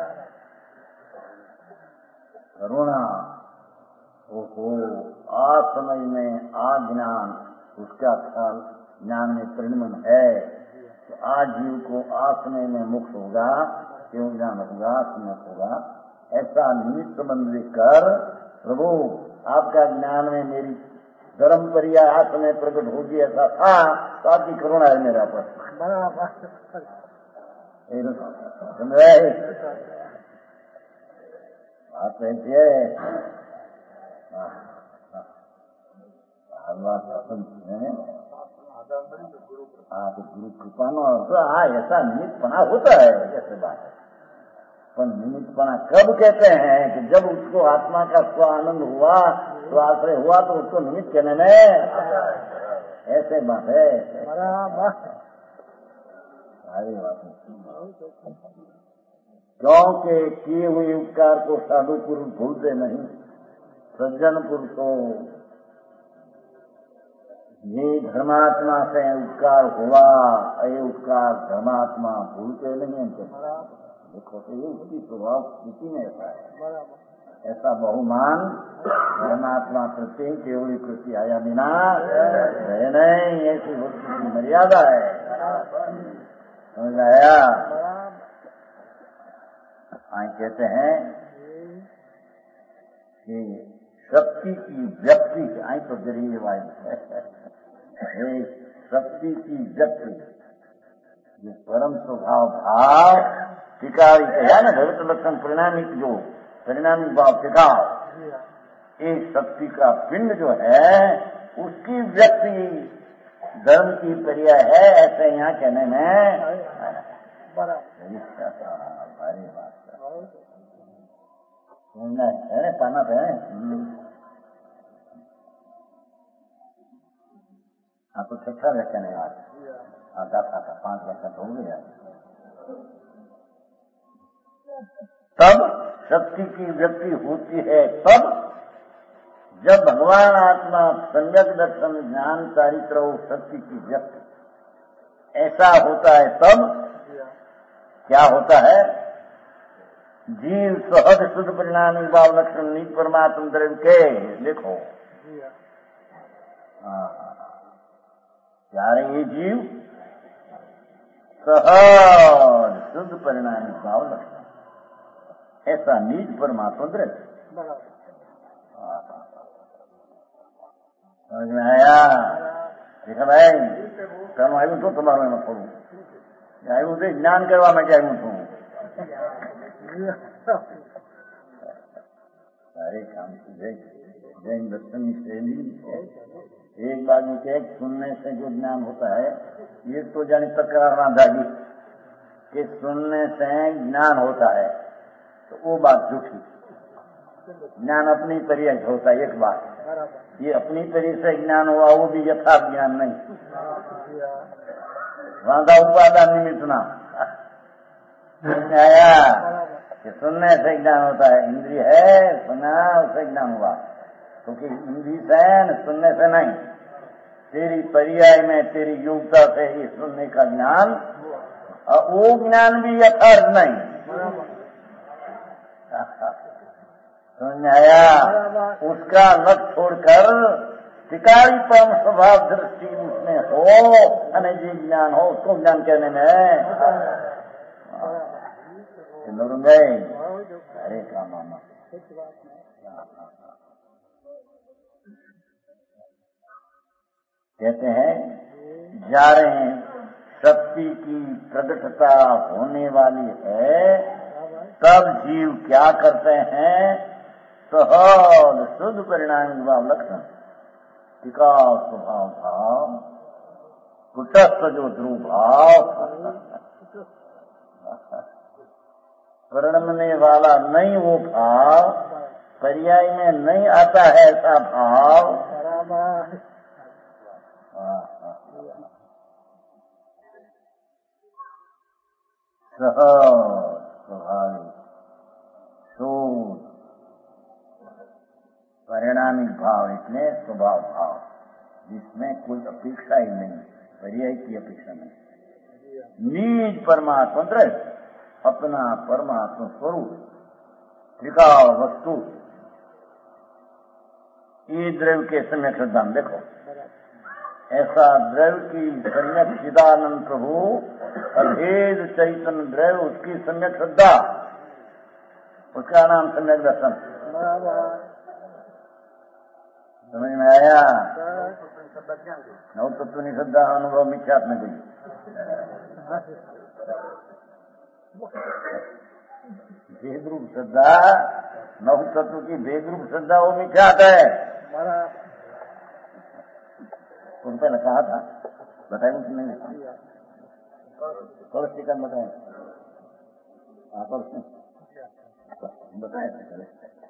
Speaker 2: करुणा ओहो आज समय में ज्ञान उसका फल ज्ञान में परिणमन है। तो आज जीव को आज समय में मुक्त होगा, क्यों ज्ञान होगा, सुनत होगा, ऐसा निमित्त संबंध कर प्रभु आपका ज्ञान में मेरी धर्म परिया आज समय प्रकट होगी, ऐसा था तो आपकी करुणा है मेरा पर। समझ रहे बात है? तो गुरु कृपा नो ऐसा निमित्तपना होता है, जैसे बात है। पर निमित्तपना कब कहते हैं कि जब उसको आत्मा का स्व आनंद हुआ, तो आश्रय हुआ, तो उसको निमित्त कहने में ऐसे बात है। सारी बात है। क्योंकि किए हुए उपकार को साधु पुरुष भूलते नहीं, सज्जन पुरुषों ये धर्मात्मा से उपकार हुआ, ये उपकार धर्मात्मा भूलते नहीं है। देखो तो ये उसकी स्वभाव स्थिति में ऐसा है, ऐसा बहुमान धर्मात्मा प्रत्येक केवली कृति आया बिना रहे नहीं, ऐसी वस्तु की मर्यादा है। समझ आया? कहते हैं कि शक्ति की व्यक्ति आई तो जरिए वायु है, शक्ति की व्यक्ति जो परम स्वभाव भाव टिकावी कहा ना, भगवत लक्षण परिणामिक, जो परिणामिक भाव टिकाव, एक शक्ति का पिंड जो है उसकी व्यक्ति धर्म की पर्याय है, ऐसे यहाँ कहने में भारी बात है। पाना है हाँ, तो छठा व्याख्यान है आज, आधा था 5 व्याख्यान हो गया। तब शक्ति की व्यक्ति होती है तब जब भगवान आत्मा सम्यक दर्शन ज्ञान चारित्र शक्ति की व्यक्ति ऐसा होता है, तब क्या होता है? जीव सहज शुद्ध परिणामी भाव लक्षण नीच परमात्म द्रव्य के लिखो। यारे ये जीव सहज शुद्ध परिणामी भाव लक्षण ऐसा नीच परमात्मा द्रव्य। समझ में आया? देखा भाई, कल आयु तो तुम्हारे में पढ़ू, आयु से ज्ञान करवा मैं क्या हूँ सारे काम की जैन दर्शन की शैली है। एक बात है, सुनने से जो ज्ञान होता है, ये तो जानी तकरार ना दागी कि सुनने से ज्ञान होता है, तो वो बात झूठी। ज्ञान अपनी तरीके से होता है, एक बात ये अपनी तरीके से ज्ञान हुआ, वो भी यथार्थ ज्ञान नहीं, वादा उपादान निमित्त ना आया कि सुनने से ज्ञान होता है। इंद्रिय है, सुना उससे ज्ञान हुआ, क्योंकि इंद्रिय से सुनने से नहीं, तेरी पर्याय में तेरी योग्यता से ही सुनने का ज्ञान, और वो ज्ञान भी यथार्थ नहीं। समझ आया? उसका लक्ष्य छोड़कर टिकाई परम स्वभाव दृष्टि उसमें हो, अनजी ज्ञान हो, उसको ज्ञान कहने में गए। अरे का मामा कहते हैं, जा रहे हैं शक्ति की प्रकटता होने वाली है, तब जीव क्या करते हैं? सहज शुद्ध परिणाम भाव लक्षण, टिकाव स्वभाव भाव, कुटस्थ जो ध्रुव भाव, परिणमने वाला नहीं वो भाव, पर्याय में नहीं आता है ऐसा भाव। सहज स्वाभाविक शुद्ध परिणामिक भाव, इसमें स्वभाव भाव, जिसमें कोई अपेक्षा ही नहीं, पर्याय की अपेक्षा नहीं। निज परमात्मा दृश्य, अपना परमात्मा स्वरूप, त्रिकाल वस्तु, ये द्रव्य के सम्यक श्रद्धा में देखो, ऐसा द्रव्य की सम्यक चिदानंद प्रभु अभेद चैतन्य द्रव्य, उसकी सम्यक श्रद्धा, उसका नाम सम्यक दर्शन। समझ में आया? नव तत्व निश्रद्धा अनुभव मिथ्यात्म कोई भेद रूप श्रद्धा, नव तत्व की भेद रूप श्रद्धा वो मिथ्यात है। तुम पहले कहा था, बताए मुझे नहीं, कलश टीका बताए, बताए थे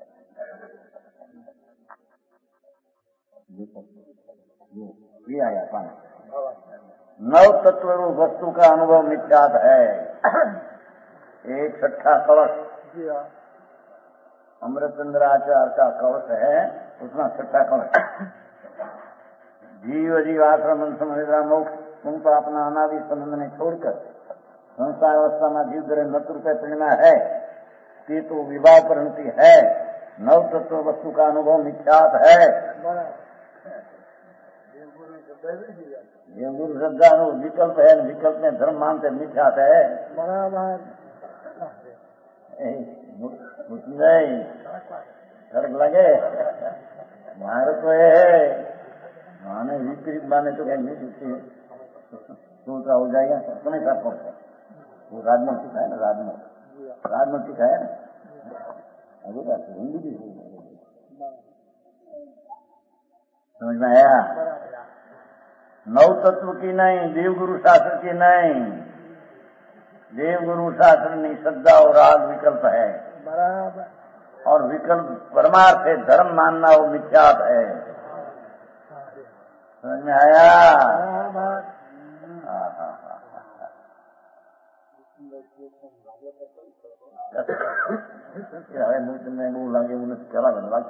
Speaker 2: ये आया पानी। नव तत्व रूप वस्तु का अनुभव मिथ्यात है। एक छठा कलश अमृतचंद्राचार्य का कलश है, उसमें छठा कलश जीव जीवाश्रम समझा मोक्ष उनका अपना अनादि संबंध में छोड़कर संसार अवस्था में जीव दर नतुर पे प्रेरणा है, ते तो विवाह परिणति है। नव तत्व वस्तु का अनुभव मिथ्यात है। गुरु श्रद्धा विकल्प है, विकल्प में धर्म मानते मिथ्यात है। नहीं फर्क लगे मारे तो है, माने विपरीत माने तो कहीं नहीं सोचा हो जाएगा। समय साफ पड़ता वो राजमती का है ना, राजमती का है ना, अभी बात हिंदी भी समझ में आया? नव तत्व की नहीं, देव गुरु शास्त्र की नहीं। देव गुरु शास्त्र निश्रद्धा और राग विकल्प है, और विकल्प परमार्थ है, धर्म मानना वो मिथ्यात है। समझ में आया? मुंह लगे मुझे चला लाग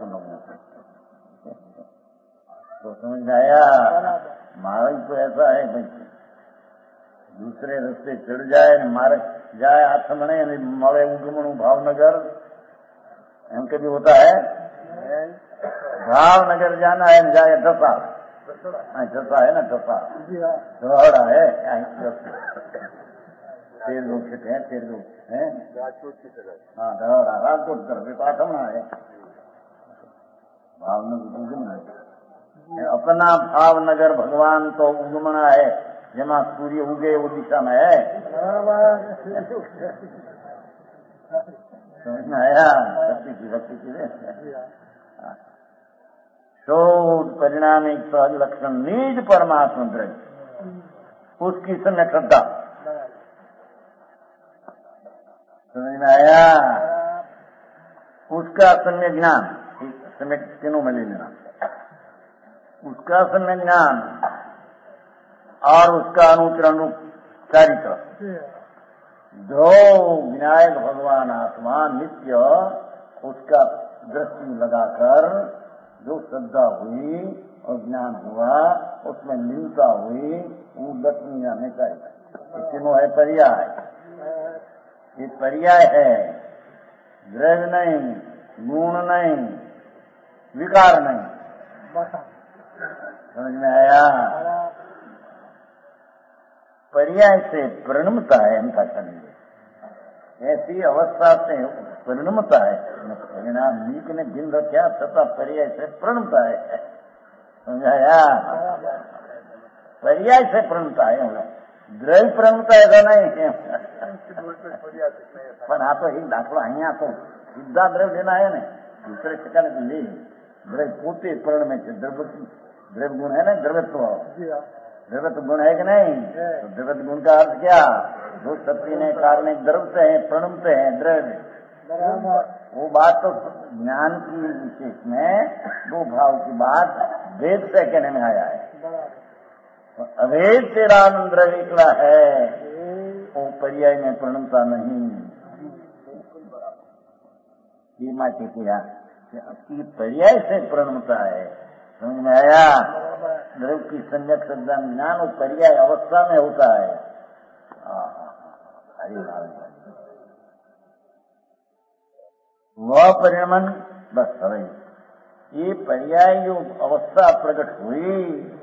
Speaker 2: तो समझ में आया? मार्ग तो ऐसा है भाई, दूसरे रास्ते चढ़ जाए, मार्ग जाए हाथ मणे मले उगमणु भावनगर, एम के भी होता है। भावनगर जाना है, जाए दशा, दशा है ना, दशा धड़ा है, तेर लोग छिटे हैं, तेर लोग हैं, हाँ धड़ा राजकोट कर पाठमा है। भावनगर अपना भावनगर भगवान तो उगमना है, जमा सूर्य उगे वो दिशा में है। समझ में आया? शक्ति की भक्ति की शोध परिणामिक सहज लक्षण निज परमात्मा द्रव्य, उसकी सम्यक श्रद्धा। समझ में आया? उसका सम्यक ज्ञान, सम्यक तीनों में ले लेना, उसका सम्यक ज्ञान और उसका अनुचरणकारिता, जो विनायक भगवान आत्मा नित्य, उसका दृष्टि लगाकर जो श्रद्धा हुई और ज्ञान हुआ, उसमें मिलता हुई वो दर्शन जाने चाहिए। तीनों है पर्याय, ये पर्याय है, द्रव्य नहीं, गुण नहीं, विकार नहीं। समझ में आया? पर्याय से परिणमता है इनका शरीर, ऐसी अवस्था से परिणमता है। परिणाम नीक ने दिन रखा तथा पर्याय से परिणमता है। समझाया? पर्याय से परिणमता है, દ્રવ્ય પ્રણમતા ऐसा नहीं है પણ આ તો એક દાખલો અહીંયા તો સીધા દ્રવ્ય લેના है ને दूसरे ठिकाने तो नहीं द्रव्य पोते प्रणमे છે द्रव्य गुण है ना द्रव्यत्व द्रव्यत्व गुण है कि नहीं तो द्रव्यत्व गुण का अर्थ क्या जो शक्ति ने कारण द्रवते हैं प्रणमते हैं द्रव्य वो बात तो ज्ञान की विशेष में दो भाव की बात वेद से कहने में आया है तो अवेद तेरा द्रव्य निकला है वो पर्याय में प्रणमता नहीं ये माटे किया पर्याय से प्रणमता है समझ में आया द्रव्य की संज्ञक शब्द ज्ञान और पर्याय अवस्था में होता है वह परिणमन बस सही ये पर्याय जो अवस्था प्रकट हुई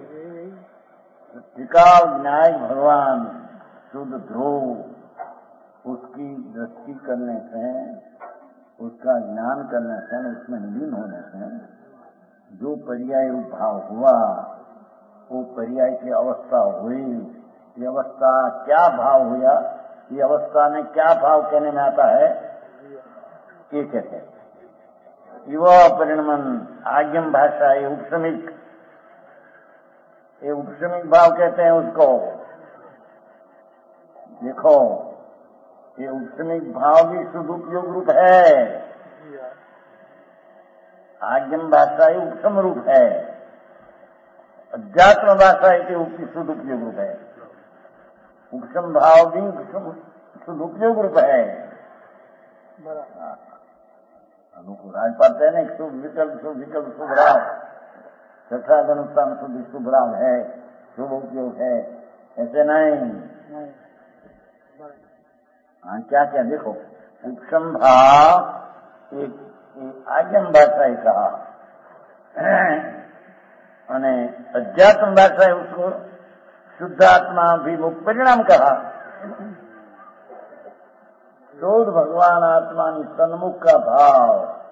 Speaker 2: त्रिकाल न्याय भगवान शुद्ध ध्रुव उसकी दृष्टि करने से उसका ज्ञान करने से उसमें लीन होने से जो पर्याय भाव हुआ वो पर्याय की अवस्था हुई ये अवस्था क्या भाव हुआ ये अवस्था में क्या भाव कहने में आता है ये कहते हैं युवा परिणमन आज्ञम भाषा ये उपशमिक भाव कहते हैं उसको देखो ये उपशमिक भाव भी शुद्ध उपयोग रूप है आज्ञम भाषा ही उपशम रूप है अध्यात्म भाषा के शुद्ध उपयोग रूप है उपशम भाव भी शुद्ध उपयोग रूप है अनुकूल राज पाते हैं ना शुभ विकल्प शुभ राव छठा अनुष्ठान शुद्ध शुभ राव है शुभ उपयोग है ऐसे नहीं हाँ क्या क्या देखो उपशम भाव एक आज्ञम भाषा कहा અને અધ્યાત્મ ભાષાએ उसको शुद्धात्मा अभिमुख परिणाम कहा शुद्ध भगवान आत्मा सन्मुख का भाव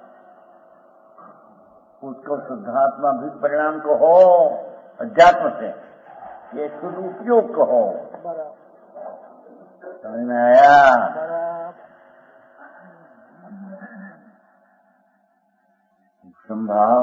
Speaker 2: उसको शुद्धात्मा भी परिणाम कहो अध्यात्म से ये शुद्ध उपयोग कहो समझ में आया संभाव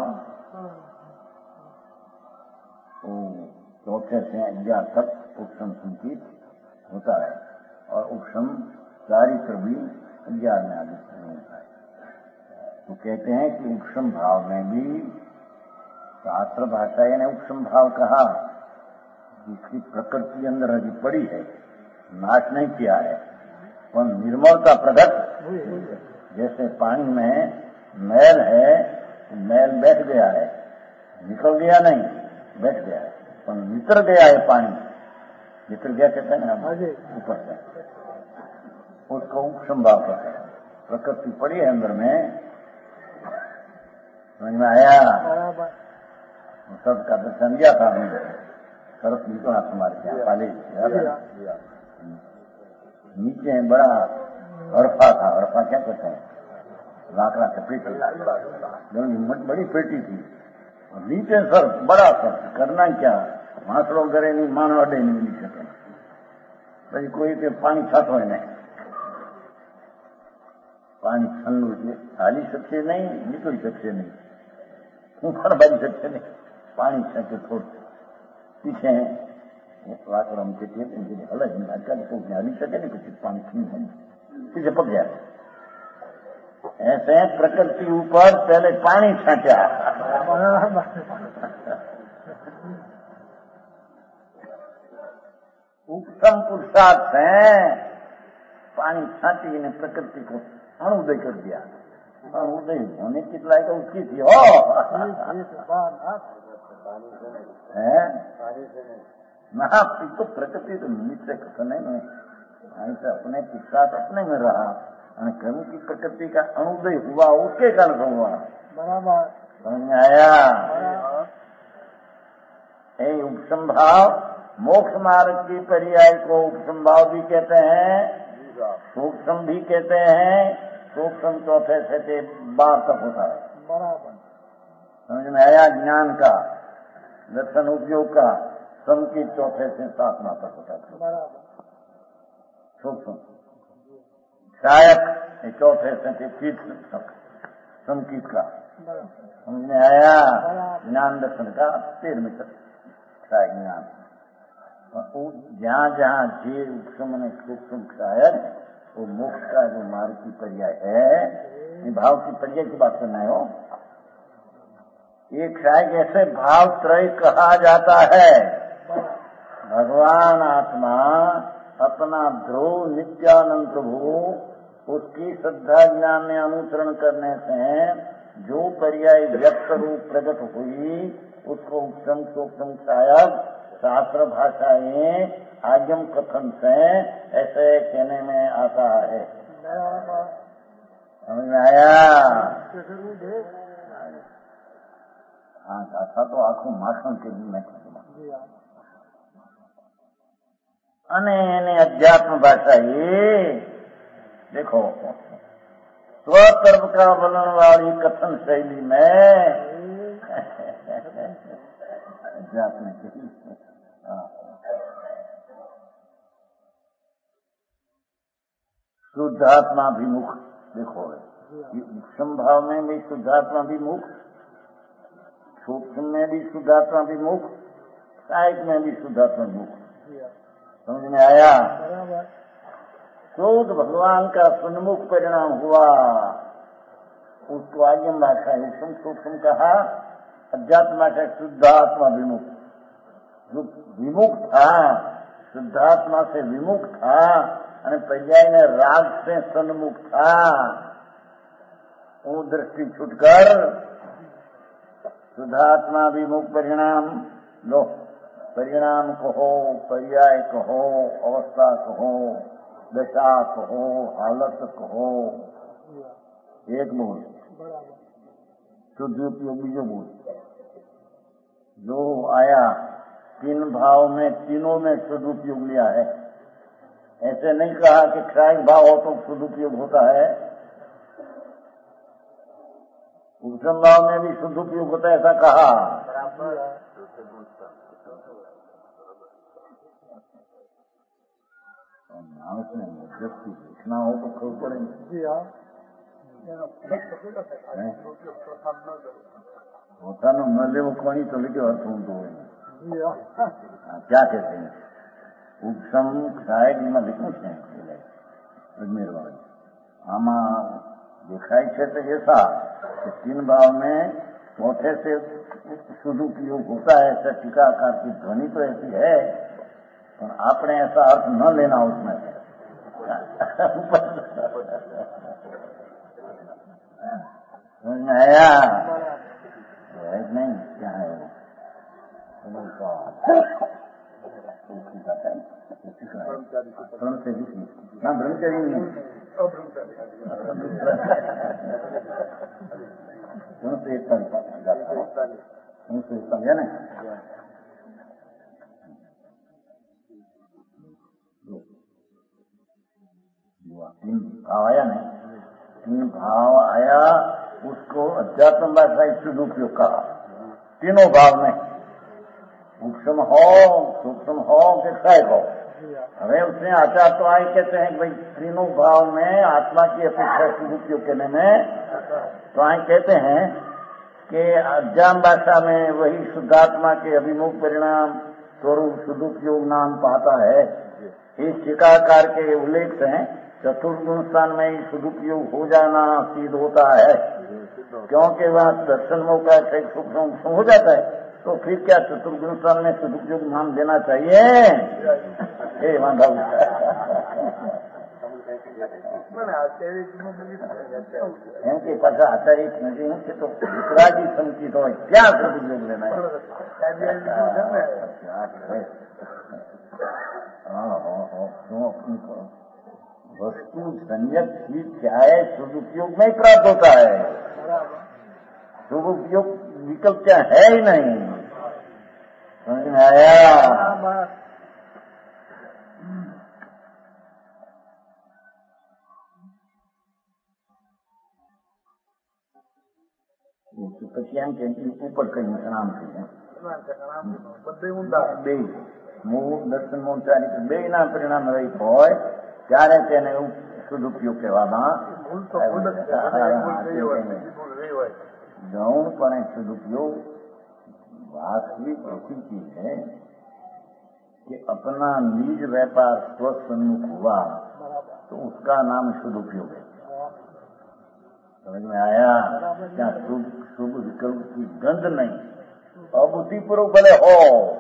Speaker 2: चौथे से 11 तक उपशम संचित होता है और उपशम चारित्र भी 11 में आगे होता है तो कहते हैं कि उपशम भाव में भी शास्त्र भाषा ने उपशम भाव कहा जिसकी प्रकृति अंदर अभी पड़ी है नाश नहीं किया है पर निर्मलता प्रकट जैसे पानी में मैल है मैल बैठ गया है निकल गया नहीं बैठ गया है पर नितर गया है पानी नितर गया कहते हैं ना ऊपर से उसको उपशम भाव कहते हैं प्रकृति पड़ी है अंदर में समझ में आया सब का दर्शन दिया था हमने सरस निकला तुम्हारे क्या पाले नीचे बड़ा हरफा था हरफा क्या कहते हैं लाकड़ा का पेटी बड़ी पेटी थी और नीचे सर बड़ा सर करना क्या मासड़ो करे नहीं मानो अडे नहीं मिली सके પછી કોઈ તે પાણી છાંટો એને પાણી ઠંડુ એટલે હાલી શકશે નહીં નીકળી શકશે નહીં હું પણ બાજી શકશે નહીં પાણી છાંટે થોડું પીછે લાકડા મૂકે હલે હાલી શકે ને પછી પાણી ઠંડુ पीछे पक गया ऐसे प्रकृति ऊपर पहले पानी छांटा उपशम पुरुषार्थ से पानी छांटी ने प्रकृति को अणुदय कर दिया अणुदय होने की लायक उसकी थी हो ना तो प्रकृति तो नीचे नहीं में ऐसे अपने के साथ अपने में रहा कहूँ की प्रकृति का अणुदय हुआ उसके कारण हुआ बराबर समझ में आया उपशम भाव मोक्ष मार्ग की पर्याय को उपशम भाव भी कहते हैं सूक्ष्म भी कहते हैं सूक्ष्म चौथे से 12 तक होता है बराबर समझ में आया ज्ञान का दर्शन उपयोग का सम की चौथे से 7वां तक होता है बराबर सूक्ष्म सहायक चौथे से चित संकीत का समझ में आया। ज्ञान दर्शन का 13वें सहायक ज्ञान। जहाँ जहाँ जीव उपशम ने सूक्ष्म सहायक वो मोक्ष का जो मार्ग की पर्याय है, भाव की पर्याय की बात करना है हो। एक सहायक ऐसे भाव त्रय कहा जाता है। भगवान आत्मा अपना ध्रुव नित्यानंद प्रभु उसकी श्रद्धा ज्ञान में अनुसरण करने से जो पर्याय व्यक्त रूप प्रकट हुई उसको उपशम सूक्ष्म सहायक शास्त्र भाषाएं आगम कथन से ऐसे कहने में आता है। समझ में आया? हाँ, गाथा तो आखो माखण के लिए मैं कहूँगा। अने अध्यात्म भाषा ये देखो स्वतर्फ का वर्णन वाली कथन शैली में अध्यात्म की शुद्धात्माभिमुख देखो संभाव में भी शुद्धात्माभिमुख, सूक्ष्म में भी शुद्धात्माभिमुख, सहायक में भी शुद्धात्माभिमुख। समझ में आया? शुद्ध भगवान का सन्मुख परिणाम हुआ उसको आगम भाषा उपशम सूक्ष्म कहा। अध्यात्म भाषा शुद्धात्माभिमुख। जो विमुख था शुद्धात्मा से विमुख था और पर्याय ने राग से सन्मुख था, वो दृष्टि छूटकर शुद्धात्माभिमुख परिणाम लो। परिणाम कहो, पर्याय कहो, अवस्था कहो, दशा कहो, हालत कहो, एक बोल शुद्ध उपयोग बीजो बोल जो आया तीन भाव में तीनों में शुद्ध उपयोग लिया है। ऐसे नहीं कहा कि क्षायक भाव हो तो शुद्ध उपयोग होता है, उपशम भाव में भी शुद्ध उपयोग होता है ऐसा कहा। उसमें व्यक्ति लिखना हो तो खबर पड़ेगी होता न ले वो कहीं तो लिखे अर्थ हो तो क्या कहते हैं उपशम सहायक में लिखूं छे अजमेर वाले आमा दिखाई है तो ऐसा कि तीन भाव में चौथे से शुद्ध उपयोग होता है। ऐसा टीकाकार की ध्वनि तो ऐसी है पर आपने ऐसा अर्थ न लेना उसमें समझ में आया? नहीं क्या है ना ब्रह्मचारी नहीं समझा ना। तीन भाव आया नहीं, तीन भाव आया उसको अध्यात्म भाषा शुद्ध उपयोग कहा। तीनों भाव में उपशम हो सूक्ष्म हो कि सहायक हो। हमें उसमें आचार तो आए कहते हैं कि भाई तीनों भाव में आत्मा की अपेक्षा शुद्ध उपयोग करने में तो आए कहते हैं कि अध्यात्म भाषा में वही शुद्धात्मा के अभिमुख परिणाम स्वरूप शुद्ध उपयोग नाम पाता है। इस टीकाकार के उल्लेख से चतुर्गुण स्थान में ही सदुपयोग हो जाना सिद्ध होता है, क्योंकि वहाँ दर्शन मौका से सूक्ष्म हो जाता है। तो फिर क्या चतुर्गुण स्थान में सदुपयोग नाम देना चाहिए? हे माधव એમકે પાછા આચારિક નથી હું કે તો વિતરાગી સંકેત હોય ત્યાં સદુપયોગ લેना है। वस्तु संयत ही क्या है सदुपयोग में ही प्राप्त होता है। सदुपयोग विकल्प क्या है ही नहीं। समझ में आया? પછી એમ કે ઉપર કઈ નામ છે બે મૂળ દર્શન મોચારી બે ના પરિણામ રહિત હોય ત્યારે તેને સદુપયોગ કહેવામાં
Speaker 3: ભૂલ તો ભૂલ જ છે. ભૂલ રહી હોય, બીજી ભૂલ રહી હોય.
Speaker 2: गौण सदुपयोग वास्तविक ऐसी चीज है कि अपना निज व्यापार स्वसन्मुख हुआ तो उसका नाम सदुपयोग है. समझ में आया? क्या शुभ विकल्प की गंध नहीं, अबुद्धिपूर्वक भले हो.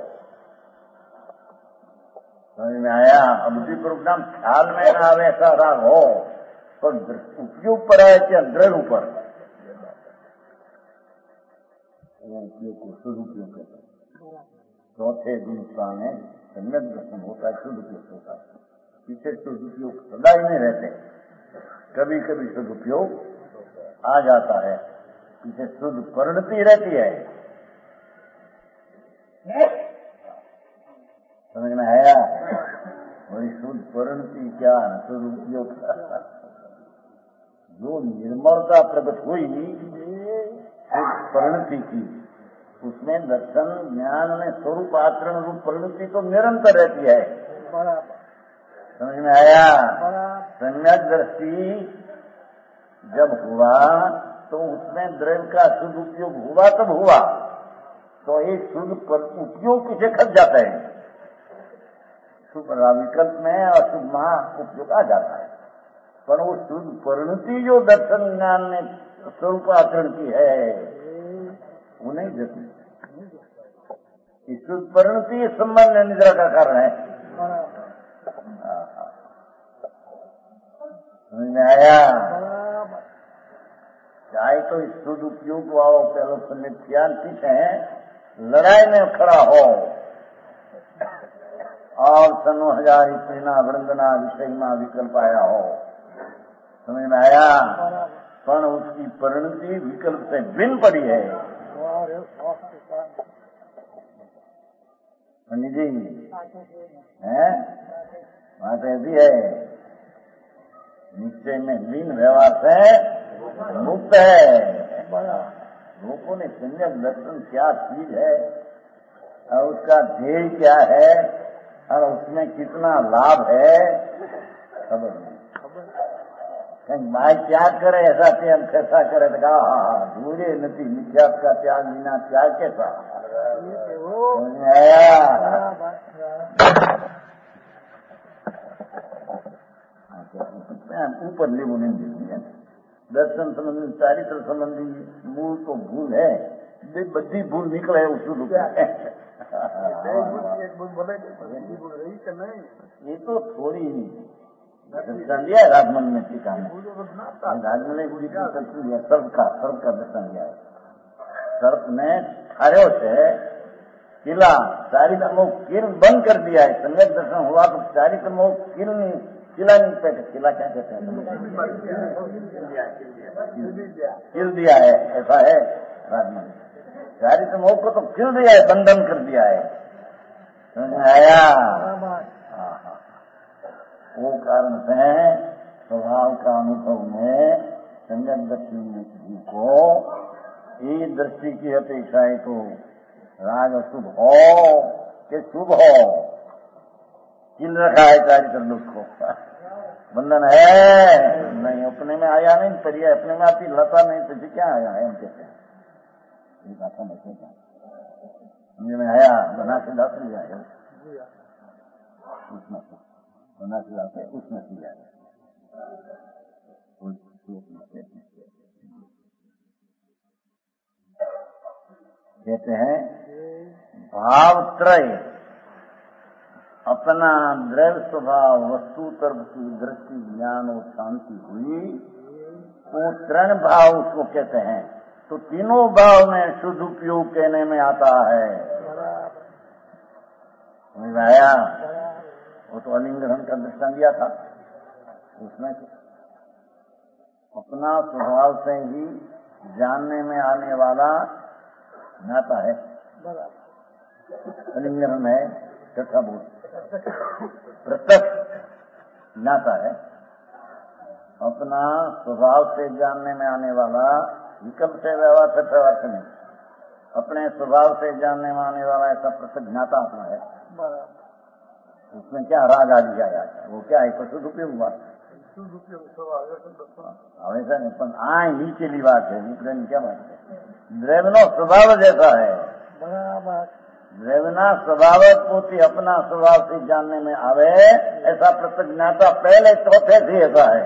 Speaker 2: समझ में आया? अबुद्धिपूर्वक नाम ख्याल में ना आवे ऐसा राग हो, पर उपयोग पर आए क्या दृढ़ ऊपर उपयोग को सदुपयोग कहते हैं. चौथे गुण में सम्यक दर्शन होता है, सदुपयोग होता है. पीछे सदुपयोग सदा ही नहीं रहते, कभी कभी सदुपयोग आ जाता है. पीछे शुद्ध परिणति रहती है. समझ में आया? वही शुद्ध परिणति क्या सदुपयोग जो निर्मलता प्रकट हुई परिणति की, उसमें दर्शन ज्ञान में स्वरूप आचरण रूप परिणति तो निरंतर रहती है. समझ में आया? सम्यक दृष्टि जब हुआ तो उसमें द्रव्य का शुद्ध उपयोग हुआ तब हुआ, तो एक शुद्ध उपयोग पीछे खट जाता है. शुभ विकल्प में अशुभ महा उपयोग आ जाता है, पर वो शुद्ध परिणति जो दर्शन ज्ञान ने स्वरूप आचरण की है वो नहीं देती. इस शुद्ध परिणति संबंध निद्रा का कारण है. समझ में आया? चाहे तो इस शुद्ध उपयोग वालों पहले समय ठीक है, लड़ाई में खड़ा हो और सनो हजार इतना वृंदना विषय में विकल्प आया हो. समझ में आया? पर उसकी परिणति विकल्प से भिन्न पड़ी है. पंडित जी है बात ऐसी है, निश्चय में लीन व्यवहार से मुक्त है. लोगों ने सम्यक दर्शन क्या चीज है और उसका ध्येय क्या है और उसमें कितना लाभ है खबर नहीं. कहीं भाई त्याग करे ऐसा त्याग कैसा करे तो कहा दूरे नहीं मिथ्यात्व का त्याग बिना त्याग कैसा. ऊपर लेवो नहीं देती. दर्शन संबंधी चारित्र संबंधी मूल तो भूल है, बड़ी भूल निकले उस ये तो थोड़ी ही दर्शन लिया है राजमन में टीका में. राजमन ने दर्शन लिया, सर्प का दर्शन लिया है. सर्प ने खारे से किला चारित्र मोह किल बंद कर दिया है. सम्यक दर्शन हुआ तो चारित्र मोह किल नहीं, किला नहीं कहते. किला क्या कहते हैं? किल दिया है, ऐसा है राजमन. चारित्र मोह को तो किल दिया है, बंधन कर दिया है. समझ में आया? वो कारण से स्वभाव का अनुभव में सम्यक दृष्टि को ये दृष्टि की अपेक्षा है तो राग अशुभ हो कि शुभ हो, किल रखा है चारित्र दुख को. बंधन है नहीं, अपने में आया नहीं, परिया अपने में आती लता नहीं तो क्या आया है हम कहते हैं. ये बात समझ में आया? बना के दास लिया है उसमें से, बना के दास है उसमें से लिया है. कहते हैं भाव त्रय अपना द्रव्य स्वभाव वस्तु तर्क की दृष्टि ज्ञान और शांति हुई, वो त्रण भाव उसको कहते हैं. तो तीनों भाव में शुद्ध उपयोग कहने में आता है. समझ आया? वो तो अलिंग्रहण का दृष्टांत दिया था, उसमें अपना स्वभाव से ही जानने में आने वाला नाता है. अलिंग्रहण है तथा बोध प्रत्यक्ष नाता है. अपना स्वभाव से जानने में आने वाला विकल्प से व्यवहार से व्यवहार से नहीं, अपने स्वभाव से जानने में आने वाला ऐसा प्रत्यक्ष ज्ञाता अपना है. उसमें क्या राग आ गया, वो क्या है पशु रूपी हुआ हमेशा नहीं, पण आ नीचेली बात है, ऊपर क्या बात है, द्रव्यનો સ્વભાવ जैसा है, द्रव्यना स्वभाव पोती अपना स्वभाव से जानने में आवे, ऐसा प्रत्यज्ञाता पहले चौथे से ऐसा है।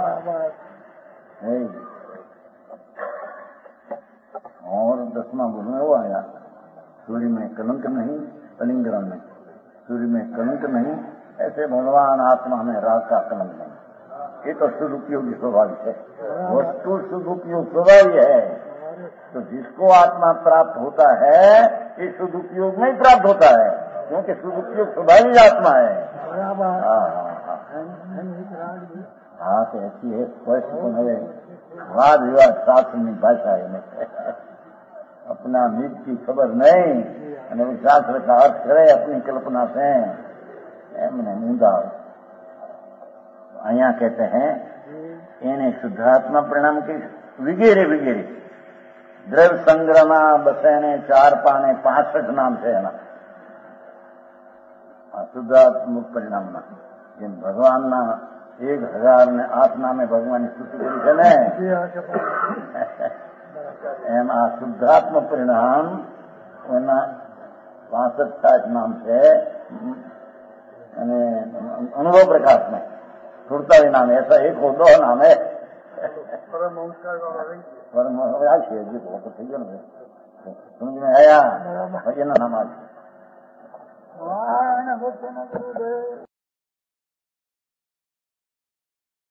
Speaker 2: और 10वां गुरु में वो आया, सूर्य में कलंक नहीं, कलिंगरम में सूर्य में कलंक नहीं, ऐसे भगवान आत्मा में राग का कलंक नहीं। ये तो सदुपयोगी स्वाभाविक है, वस्तु सदुपयोग स्वाभाविक है। तो जिसको आत्मा प्राप्त होता है ये सदुपयोग में ही प्राप्त होता है, क्योंकि सदुपयोग स्वाभाविक आत्मा है। हाँ तो ऐसी है स्पष्ट मेरे वाद विवाद शास्त्र में भाषा है अपना नीत की खबर नहीं, शास्त्र का अर्थ करे अपनी कल्पना से एमने मूंदा। अहियां कहते हैं એને શુદ્ધાત્મા પરિણામ की विगेरे विगेरे द्रव्य संग्रहना बसेने 4 पाने 65 नाम से है ना શુદ્ધાત્મક પરિણામના જેમ ભગવાનના 1008 નામે ભગવાનની સ્તુતિ કરી છે ને, એમ આ શુદ્ધાત્મક પરિણામ એના 65 નામ છે અને અનુભવ પ્રકાશ में सुरतावी नाम है, ऐसा एक हो 2 नाम है। परम है जी को થઈ ગયો ને समझ में आया, भजन नाम